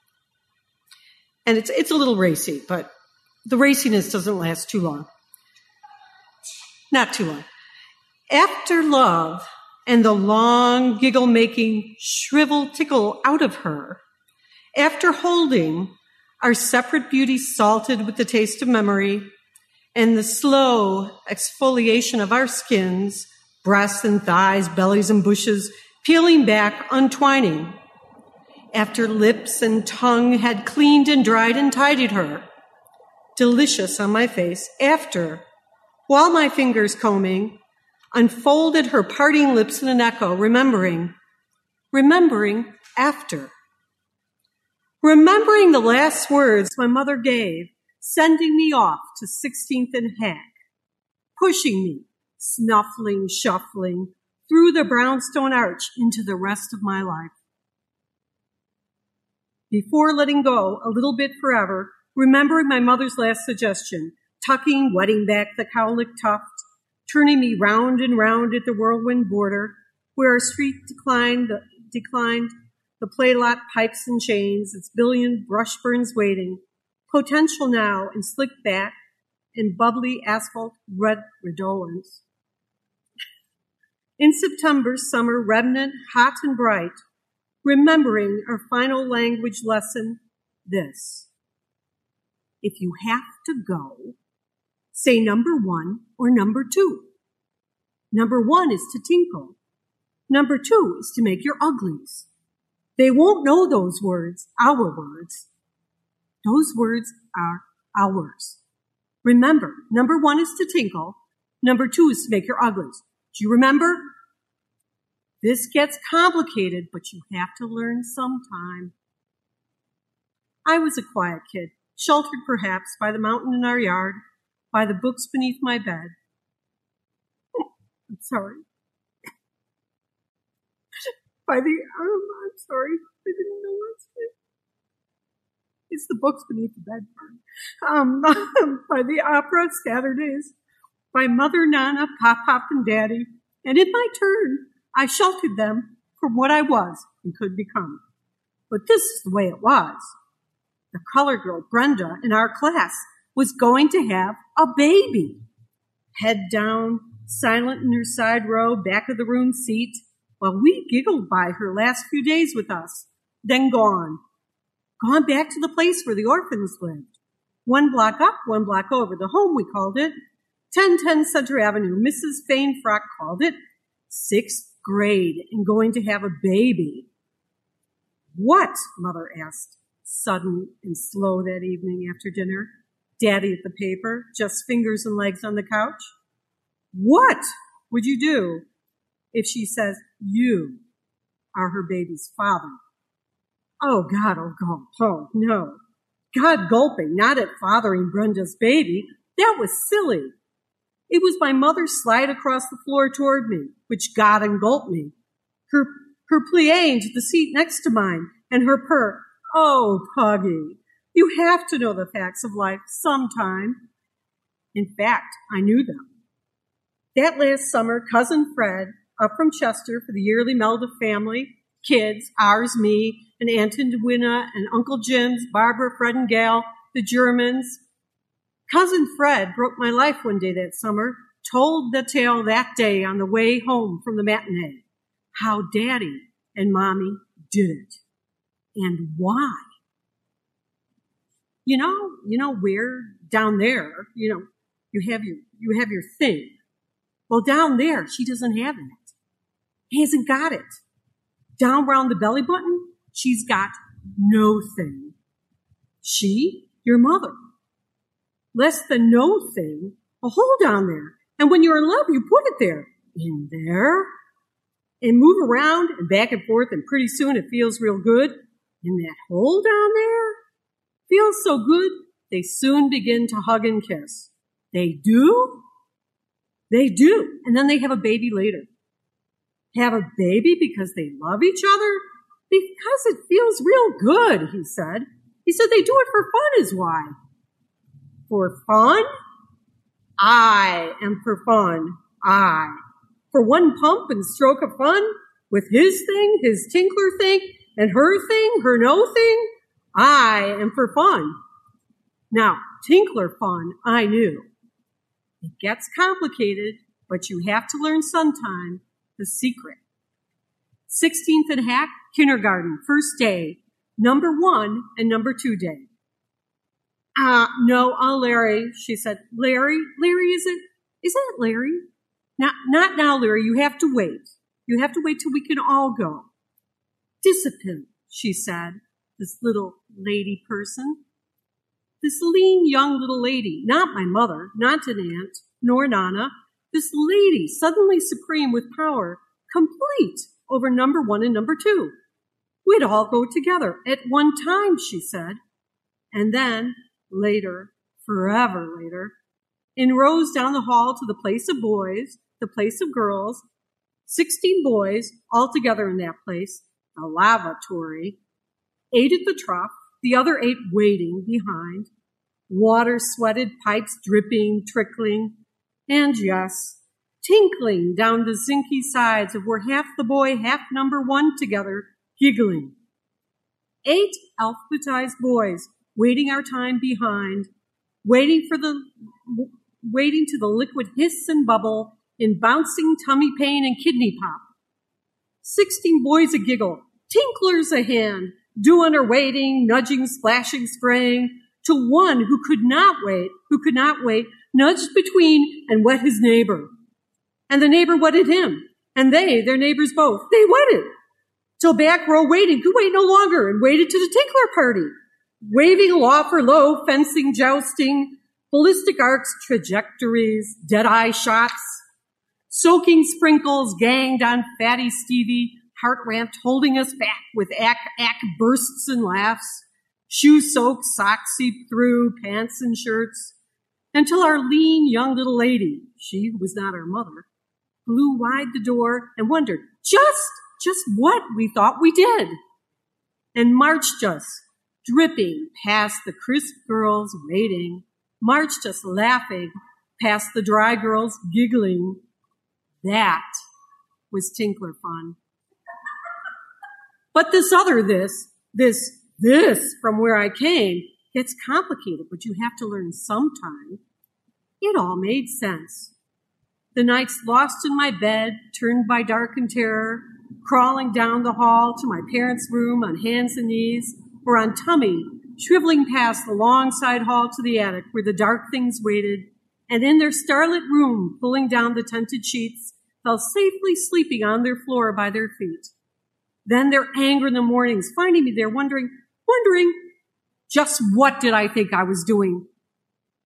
And it's, it's a little racy, but the raciness doesn't last too long. Not too long. After love and the long giggle-making shrivel tickle out of her, after holding our separate beauties salted with the taste of memory and the slow exfoliation of our skins, breasts and thighs, bellies and bushes, peeling back, untwining, after lips and tongue had cleaned and dried and tidied her, delicious on my face, after while my fingers combing unfolded her parting lips in an echo, remembering, remembering after. Remembering the last words my mother gave, sending me off to sixteenth and Hag, pushing me, snuffling, shuffling, through the brownstone arch into the rest of my life. Before letting go a little bit forever, remembering my mother's last suggestion, tucking, wetting back the cowlick tuft, turning me round and round at the whirlwind border, where our street declined, the, declined, the play lot pipes and chains, its billion brush burns waiting, potential now in slick back and bubbly asphalt red redolence. In September's summer remnant, hot and bright, remembering our final language lesson, this. If you have to go, say number one or number two. Number one is to tinkle. Number two is to make your uglies. They won't know those words, our words. Those words are ours. Remember, number one is to tinkle. Number two is to make your uglies. Do you remember? This gets complicated, but you have to learn sometime. I was a quiet kid, sheltered perhaps by the mountain in our yard, by the books beneath my bed. I'm sorry. By the, um, I'm sorry, I didn't know what to say. It's the books beneath the bed part. Um, by the opera Saturdays, by Mother, Nana, Pop, Pop, and Daddy, and in my turn, I sheltered them from what I was and could become. But this is the way it was. The color girl, Brenda, in our class, was going to have a baby. Head down, silent in her side row, back of the room seat, while we giggled by her last few days with us, then gone. Gone back to the place where the orphans lived. One block up, one block over, the home we called it. ten ten Center Avenue, Missus Fane Frock called it. Sixth grade and going to have a baby. What? Mother asked, sudden and slow that evening after dinner. Daddy at the paper, just fingers and legs on the couch. What would you do if she says you are her baby's father? Oh, God, oh, God, oh, no. God gulping, not at fathering Brenda's baby. That was silly. It was my mother's slide across the floor toward me, which God engulfed me. Her, her plie into the seat next to mine, and her purr, oh, Puggy, you have to know the facts of life sometime. In fact, I knew them. That last summer, Cousin Fred, up from Chester for the yearly meld of family, kids, ours, me, and Aunt Edwina, and Uncle Jim's, Barbara, Fred, and Gal, the Germans. Cousin Fred broke my life one day that summer, told the tale that day on the way home from the matinee, how Daddy and Mommy did it, and why. You know, you know where down there, you know, you have your you have your thing. Well, down there, she doesn't have it. He hasn't got it. Down around the belly button, she's got no thing. She, your mother. Less than no thing, a hole down there. And when you're in love, you put it there. In there. And move around and back and forth, and pretty soon it feels real good. And that hole down there feels so good, they soon begin to hug and kiss. They do? They do. And then they have a baby later. Have a baby because they love each other? Because it feels real good, he said. He said they do it for fun is why. For fun? I am for fun. I. For one pump and stroke of fun with his thing, his tinkler thing, and her thing, her no thing, I am for fun. Now, tinkler fun, I knew. It gets complicated, but you have to learn sometime the secret. sixteenth and Hack, kindergarten, first day, number one and number two day. Ah, uh, no, uh, Larry, she said. Larry? Larry, is it? Is it Larry? Not, not now, Larry. You have to wait. You have to wait till we can all go. Discipline, she said, this little lady person. This lean young little lady, not my mother, not an aunt, nor Nana. This lady, suddenly supreme with power, complete over number one and number two. We'd all go together at one time, she said. And then, later, forever later, in rows down the hall to the place of boys, the place of girls, sixteen boys all together in that place, the lavatory, eight at the trough, the other eight waiting behind, water sweated pipes dripping, trickling, and yes, tinkling down the zinky sides of where half the boy, half number one together, giggling. Eight alphabetized boys waiting our time behind, waiting for the, waiting to the liquid hiss and bubble in bouncing tummy pain and kidney pop. Sixteen boys a giggle, tinklers a hand, doing or waiting, nudging, splashing, spraying, to one who could not wait, who could not wait, nudged between and wet his neighbor. And the neighbor wetted him, and they, their neighbors both, they wetted. Till back row waiting could wait no longer and waited to the tinkler party, waving law for low, fencing, jousting, ballistic arcs, trajectories, dead-eye shots, soaking sprinkles ganged on fatty Stevie, heart-ramped, holding us back with ack-ack bursts and laughs, shoe-soaked, socks seeped through, pants and shirts, until our lean young little lady, she who was not our mother, blew wide the door and wondered just, just what we thought we did, and marched us, dripping past the crisp girls waiting, marched us laughing past the dry girls giggling. That was tinkler fun. But this other this, this, this from where I came gets complicated, but you have to learn sometime. It all made sense. The nights lost in my bed, turned by dark and terror, crawling down the hall to my parents' room on hands and knees, or on tummy, shriveling past the long side hall to the attic where the dark things waited, and in their starlit room, pulling down the tented sheets, fell safely sleeping on their floor by their feet. Then their anger in the mornings, finding me there, wondering, wondering, just what did I think I was doing?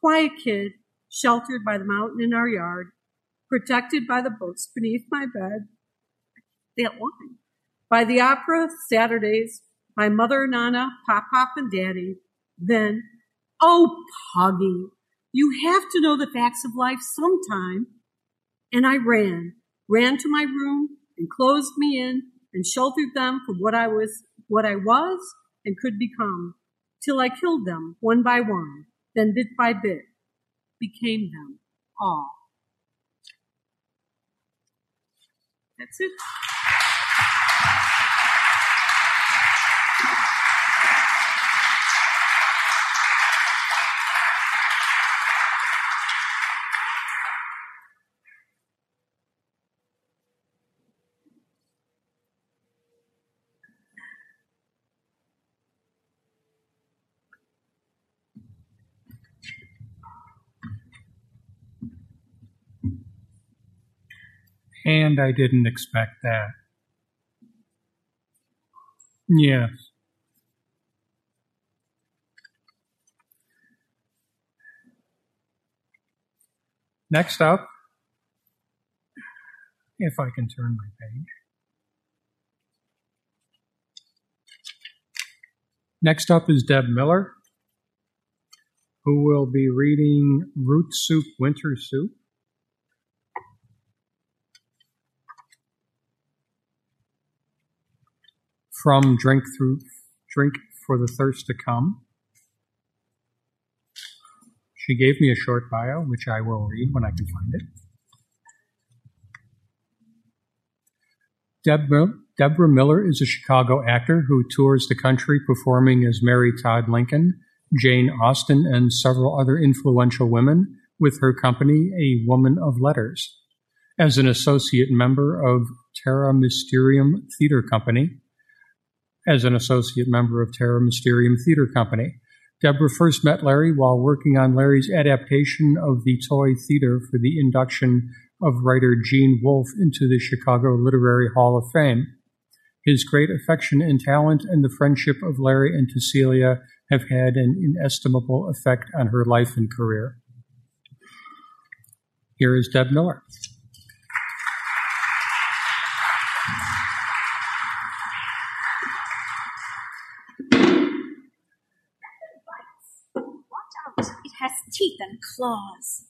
quiet kid, sheltered by the mountain in our yard, protected by the books beneath my bed, that line, by the opera Saturdays, my mother, Nana, Pop Pop, and Daddy, then, oh, Puggy, you have to know the facts of life sometime. And I ran, ran to my room and closed me in and sheltered them from what I was, what I was and could become, till I killed them one by one, then bit by bit, became them all. That's it. And I didn't expect that. Yes. Next up, if I can turn my page. Next up is Deb Miller, who will be reading Root Soup, Winter Soup. From Drink Through Drink for the Thirst to Come. She gave me a short bio, which I will read when I can find it. Deb, Deborah Miller is a Chicago actor who tours the country performing as Mary Todd Lincoln, Jane Austen, and several other influential women with her company, A Woman of Letters. As an associate member of Terra Mysterium Theater Company, as an associate member of Terra Mysterium Theater Company. Deborah first met Larry while working on Larry's adaptation of the Toy Theater for the induction of writer Gene Wolfe into the Chicago Literary Hall of Fame. His great affection and talent and the friendship of Larry and Cecilia have had an inestimable effect on her life and career. Here is Deb Miller. Has teeth and claws.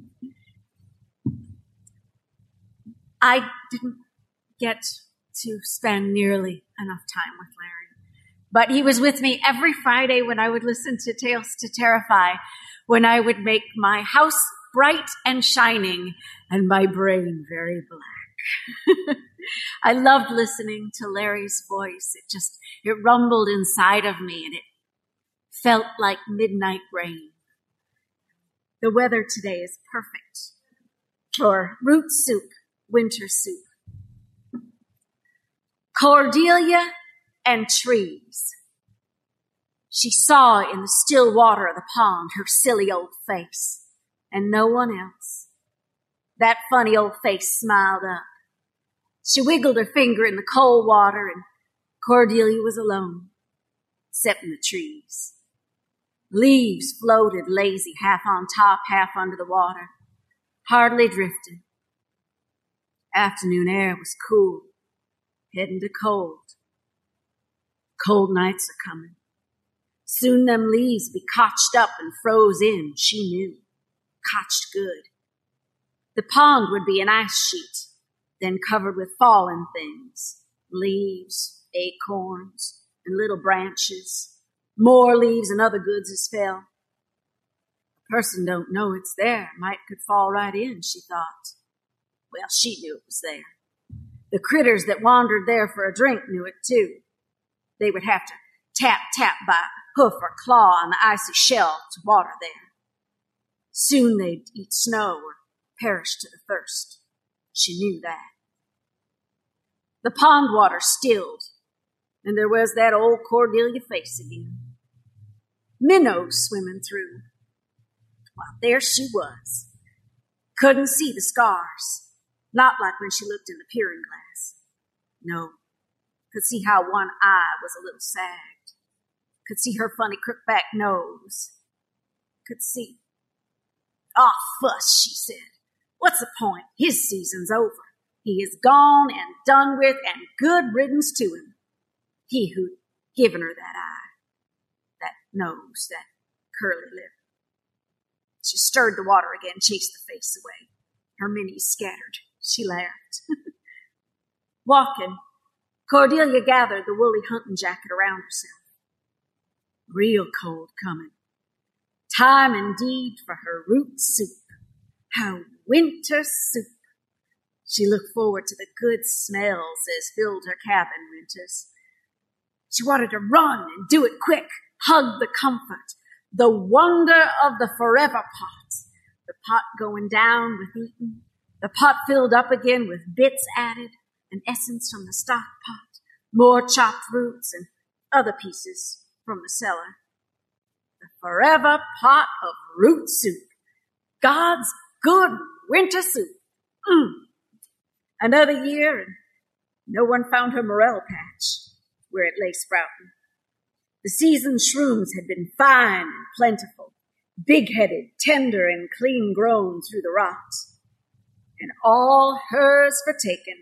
I didn't get to spend nearly enough time with Larry, but he was with me every Friday when I would listen to Tales to Terrify, when I would make my house bright and shining and my brain very black. I loved listening to Larry's voice. It just, it rumbled inside of me and it felt like midnight rain. The weather today is perfect for root soup, winter soup. Cordelia and trees. She saw in the still water of the pond her silly old face, and no one else. That funny old face smiled up. She wiggled her finger in the cold water, and Cordelia was alone, except in the trees. Leaves floated lazy, half on top, half under the water, hardly drifted. Afternoon air was cool, heading to cold. Cold nights are coming. Soon them leaves be cotched up and froze in, she knew. Cotched good. The pond would be an ice sheet, then covered with fallen things, leaves, acorns, and little branches. More leaves and other goods as fell. A person don't know it's there. Might could fall right in, she thought. Well, she knew it was there. The critters that wandered there for a drink knew it too. They would have to tap, tap by hoof or claw on the icy shell to water there. Soon they'd eat snow or perish to the thirst. She knew that. The pond water stilled, and there was that old Cordelia face again. Minnows swimming through. Well, there she was. Couldn't see the scars. Not like when she looked in the peering glass. No. Could see how one eye was a little sagged. Could see her funny crook-back nose. Could see "Ah, fuss," she said. "What's the point? His season's over. He is gone and done with, and good riddance to him. He who'd given her that eye, that nose, that curly lip." She stirred the water again, chased the face away. Her minis scattered. She laughed. Walking, Cordelia gathered the woolly hunting jacket around herself. Real cold coming. Time indeed for her root soup, her winter soup. She looked forward to the good smells as filled her cabin winters. She wanted to run and do it quick, hug the comfort, the wonder of the forever pot. The pot going down with eating, the pot filled up again with bits added, and essence from the stock pot, more chopped roots and other pieces from the cellar. The forever pot of root soup. God's good winter soup. Mm. Another year, and no one found her morel patch where it lay sprouting. The season's shrooms had been fine and plentiful, big-headed, tender, and clean-grown through the rocks, and all hers for taking.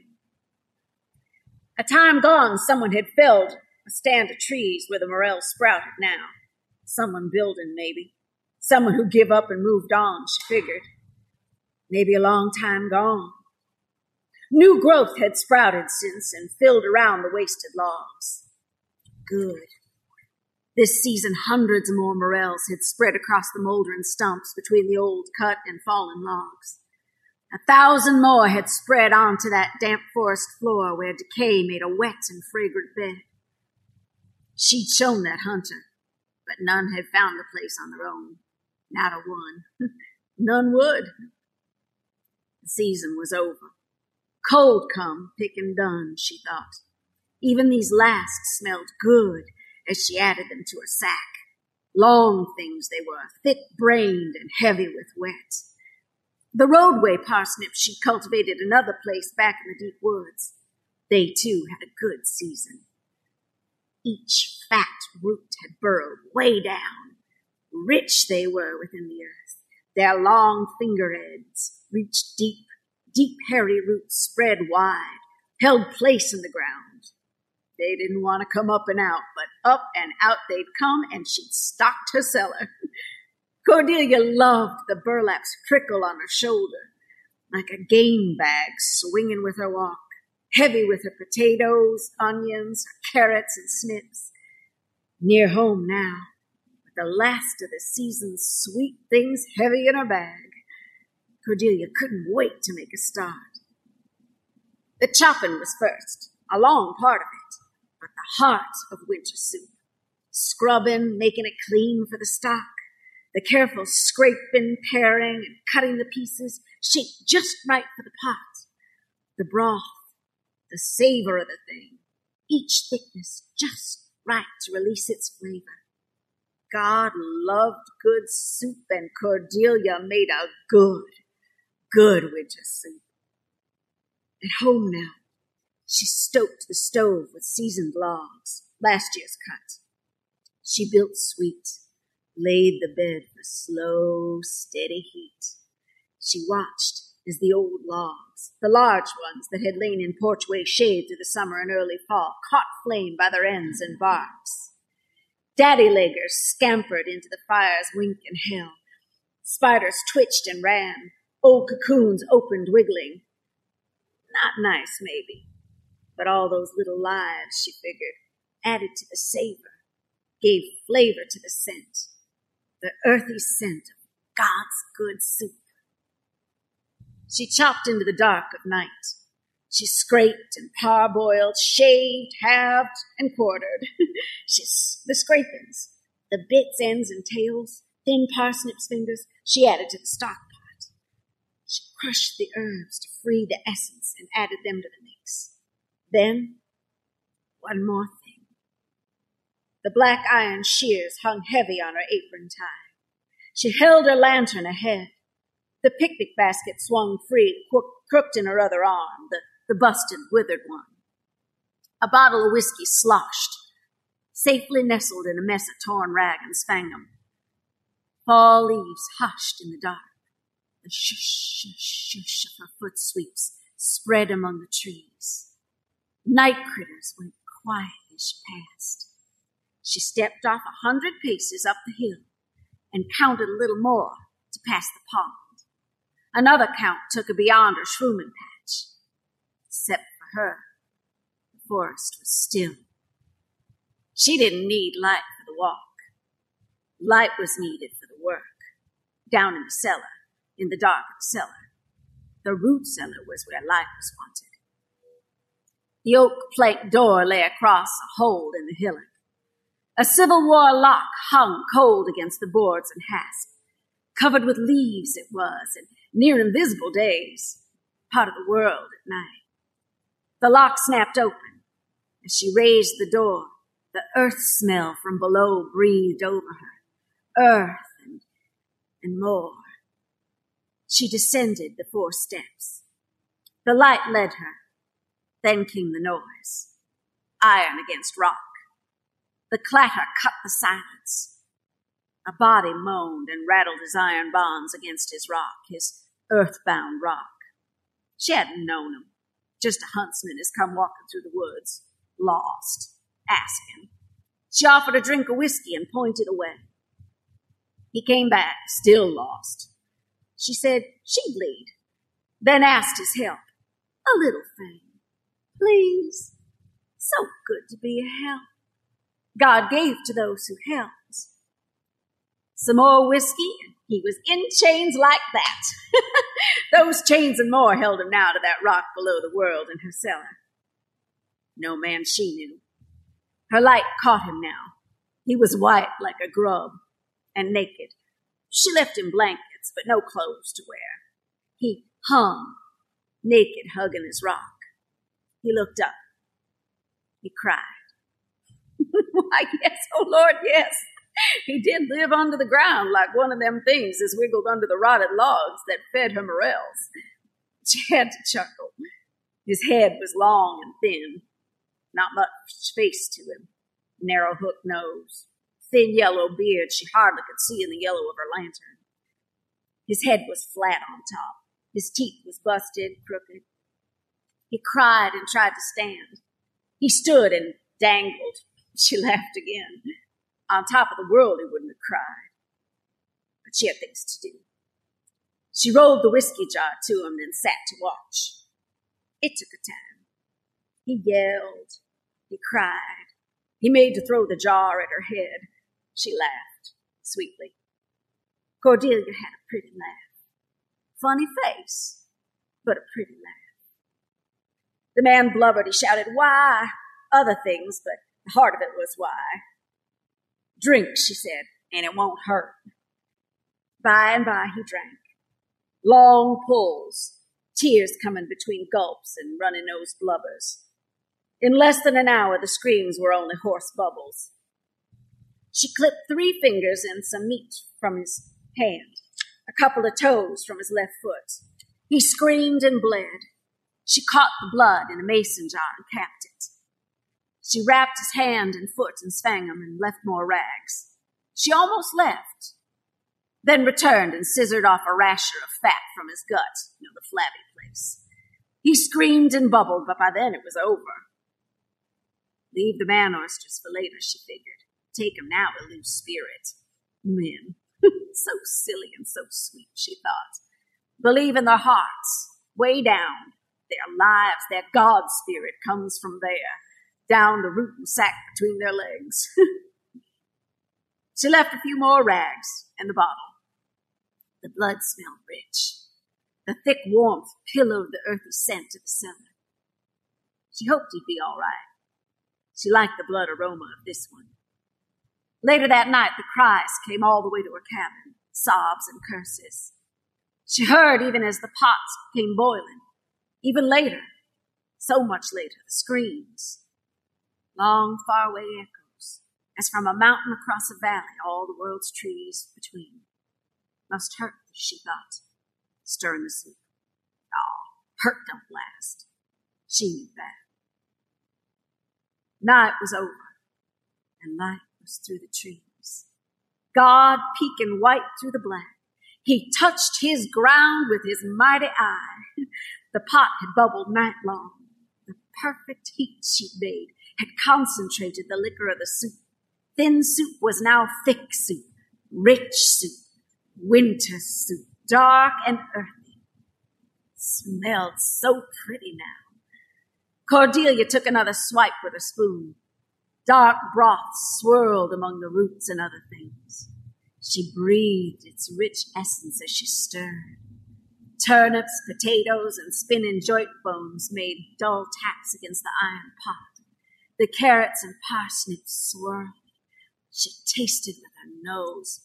A time gone, someone had felled a stand of trees where the morel sprouted now. Someone building, maybe. Someone who give up and moved on, she figured. Maybe a long time gone. New growth had sprouted since and filled around the wasted logs. Good. This season, hundreds more morels had spread across the moldering stumps between the old cut and fallen logs. A thousand more had spread onto that damp forest floor where decay made a wet and fragrant bed. She'd shown that hunter, but none had found the place on their own. Not a one. None would. The season was over. Cold come, pick and done, she thought. Even these last smelled good as she added them to her sack. Long things they were, thick-brained and heavy with wet. The roadway parsnips she'd cultivated another place back in the deep woods. They, too, had a good season. Each fat root had burrowed way down. Rich they were within the earth. Their long fingerheads reached deep, deep hairy roots spread wide, held place in the ground. They didn't want to come up and out, but up and out they'd come, and she'd stocked her cellar. Cordelia loved the burlap's prickle on her shoulder, like a game bag swinging with her walk, heavy with her potatoes, onions, carrots, and snips. Near home now, with the last of the season's sweet things heavy in her bag, Cordelia couldn't wait to make a start. The chopping was first, a long part of it, but the heart of winter soup. Scrubbing, making it clean for the stock, the careful scraping, paring, and cutting the pieces, shaped just right for the pot. The broth, the savor of the thing, each thickness just right to release its flavor. God loved good soup, and Cordelia made a good, good winter soup. At home now, she stoked the stove with seasoned logs, last year's cut. She built sweet, laid the bed for slow, steady heat. She watched as the old logs, the large ones that had lain in porchway shade through the summer and early fall, caught flame by their ends and barks. Daddy-leggers scampered into the fire's wink and hell. Spiders twitched and ran. Old cocoons opened, wiggling. Not nice, maybe, but all those little lives, she figured, added to the savor, gave flavor to the scent, the earthy scent of God's good soup. She chopped into the dark of night. She scraped and parboiled, shaved, halved, and quartered. she, the scrapings, the bits, ends, and tails, thin parsnips fingers, she added to the stock pot. She crushed the herbs to free the essence and added them to the mix. Then, one more thing. The black iron shears hung heavy on her apron tie. She held her lantern ahead. The picnic basket swung free, crooked in her other arm, the, the busted, withered one. A bottle of whiskey sloshed, safely nestled in a mess of torn rag and spangum. Fall leaves hushed in the dark. The shush, shush, shush of her foot sweeps spread among the trees. Night critters went quietish past. She stepped off a hundred paces up the hill and counted a little more to pass the pond. Another count took her beyond her shroomin' patch. Except for her, the forest was still. She didn't need light for the walk. Light was needed for the work. Down in the cellar, in the dark of the cellar. The root cellar was where light was wanted. The oak plank door lay across a hole in the hillock. A Civil War lock hung cold against the boards and hasp. Covered with leaves it was, and near invisible days, part of the world at night. The lock snapped open. As she raised the door, the earth smell from below breathed over her. Earth and, and more. She descended the four steps. The light led her. Then came the noise. Iron against rock. The clatter cut the silence. A body moaned and rattled his iron bonds against his rock, his earthbound rock. She hadn't known him. Just a huntsman has come walking through the woods, lost, asking. She offered a drink of whiskey and pointed away. He came back, still lost. She said she'd lead, then asked his help. A little thing, please. So good to be a help. God gave to those who helps. Some more whiskey, and he was in chains like that. Those chains and more held him now to that rock below the world in her cellar. No man she knew. Her light caught him now. He was white like a grub and naked. She left him blankets, but no clothes to wear. He hung, naked, hugging his rock. He looked up. He cried. Why, yes, oh Lord, yes. He did live under the ground like one of them things as wiggled under the rotted logs that fed her morels. She had to chuckle. His head was long and thin, not much face to him, narrow hooked nose, thin yellow beard she hardly could see in the yellow of her lantern. His head was flat on top. His teeth was busted, crooked. He cried and tried to stand. He stood and dangled. She laughed again. On top of the world, he wouldn't have cried. But she had things to do. She rolled the whiskey jar to him, then sat to watch. It took a time. He yelled. He cried. He made to throw the jar at her head. She laughed sweetly. Cordelia had a pretty laugh. Funny face, but a pretty laugh. The man blubbered. He shouted, why? Other things, but the heart of it was why. Drink, she said, and it won't hurt. By and by he drank. Long pulls, tears coming between gulps and runny-nosed blubbers. In less than an hour, the screams were only hoarse bubbles. She clipped three fingers and some meat from his hand, a couple of toes from his left foot. He screamed and bled. She caught the blood in a mason jar and capped it. She wrapped his hand and foot in sphagnum and left more rags. She almost left, then returned and scissored off a rasher of fat from his gut, you know, the flabby place. He screamed and bubbled, but by then it was over. Leave the man oysters for later, she figured. Take him now to lose spirit. Men. So silly and so sweet, she thought. Believe in their hearts, way down. Their lives, their God spirit comes from there. Down the root and sack between their legs. She left a few more rags and the bottle. The blood smelled rich. The thick warmth pillowed the earthy scent of the cellar. She hoped he'd be all right. She liked the blood aroma of this one. Later that night, the cries came all the way to her cabin, sobs and curses. She heard even as the pots came boiling. Even later, so much later, the screams. Long, faraway echoes, as from a mountain across a valley, all the world's trees between. Must hurt, she thought, stirring the soup. Oh, hurt don't last. She knew that. Night was over, and light was through the trees. God peeking white through the black, He touched his ground with his mighty eye. The pot had bubbled night long. The perfect heat she'd made had concentrated the liquor of the soup. Thin soup was now thick soup, rich soup, winter soup, dark and earthy. Smelled so pretty now. Cordelia took another swipe with a spoon. Dark broth swirled among the roots and other things. She breathed its rich essence as she stirred. Turnips, potatoes, and spinning joint bones made dull taps against the iron pot. The carrots and parsnips swirled. She tasted with her nose.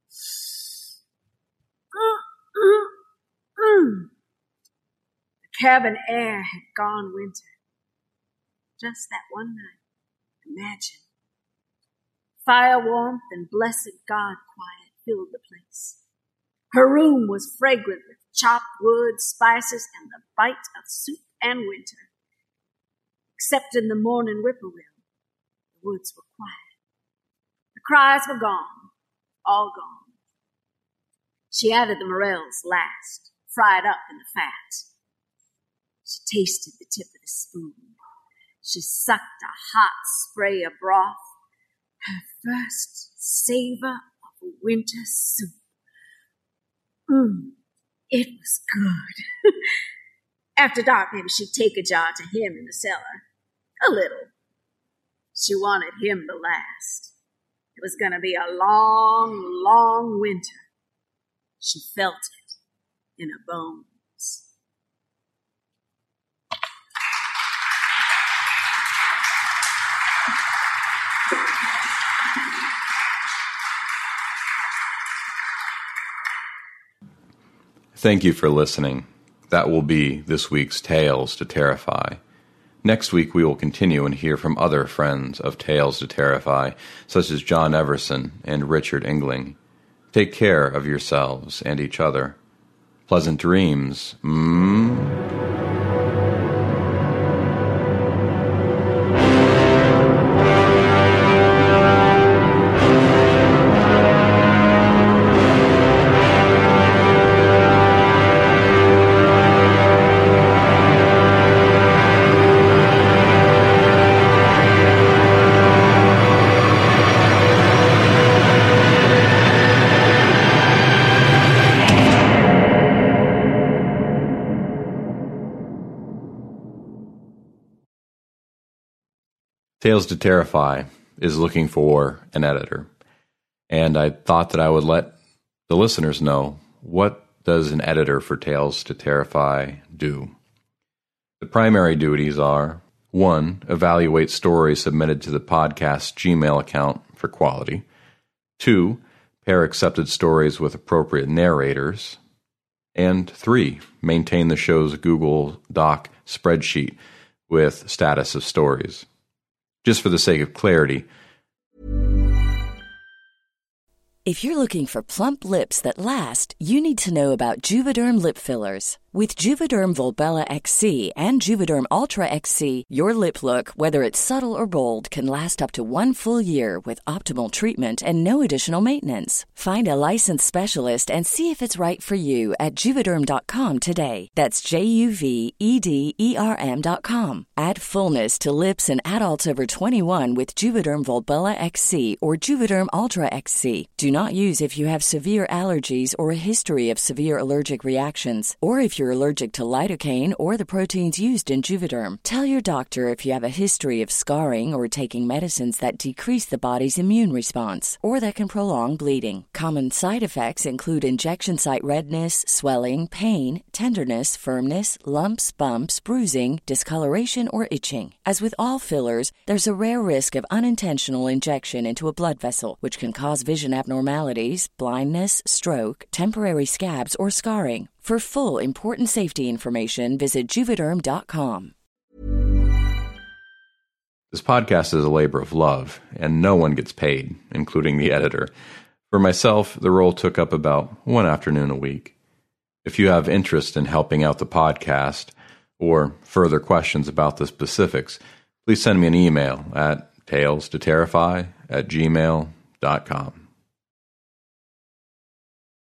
Mm, mm, mm. The cabin air had gone winter. Just that one night. Imagine. Fire warmth and blessed God quiet filled the place. Her room was fragrant with chopped wood, spices, and the bite of soup and winter. Except in the morning whippoorwill, the woods were quiet. The cries were gone, all gone. She added the morels last, fried up in the fat. She tasted the tip of the spoon. She sucked a hot spray of broth, her first savor of winter soup. Mmm, it was good. After dark, maybe she'd take a jar to him in the cellar. A little. She wanted him to last. It was going to be a long, long winter. She felt it in her bones. Thank you for listening. That will be this week's Tales to Terrify. Next week we will continue and hear from other friends of Tales to Terrify, such as John Everson and Richard Engling. Take care of yourselves and each other. Pleasant dreams. Mmm. Tales to Terrify is looking for an editor, and I thought that I would let the listeners know, what does an editor for Tales to Terrify do? The primary duties are, one, evaluate stories submitted to the podcast Gmail account for quality. Two, pair accepted stories with appropriate narrators. And three, maintain the show's Google Doc spreadsheet with status of stories. Just for the sake of clarity. If you're looking for plump lips that last, you need to know about Juvederm lip fillers. With Juvederm Volbella X C and Juvederm Ultra X C, your lip look, whether it's subtle or bold, can last up to one full year with optimal treatment and no additional maintenance. Find a licensed specialist and see if it's right for you at Juvederm dot com today. That's J U V E D E R M dot com. Add fullness to lips in adults over twenty-one with Juvederm Volbella X C or Juvederm Ultra X C. Do not use if you have severe allergies or a history of severe allergic reactions, or if you're allergic to lidocaine or the proteins used in Juvederm. Tell your doctor if you have a history of scarring or taking medicines that decrease the body's immune response or that can prolong bleeding. Common side effects include injection site redness, swelling, pain, tenderness, firmness, lumps, bumps, bruising, discoloration, or itching. As with all fillers, there's a rare risk of unintentional injection into a blood vessel, which can cause vision abnormalities, blindness, stroke, temporary scabs, or scarring. For full, important safety information, visit Juvederm dot com. This podcast is a labor of love, and no one gets paid, including the editor. For myself, the role took up about one afternoon a week. If you have interest in helping out the podcast, or further questions about the specifics, please send me an email at tales to terrify at gmail dot com.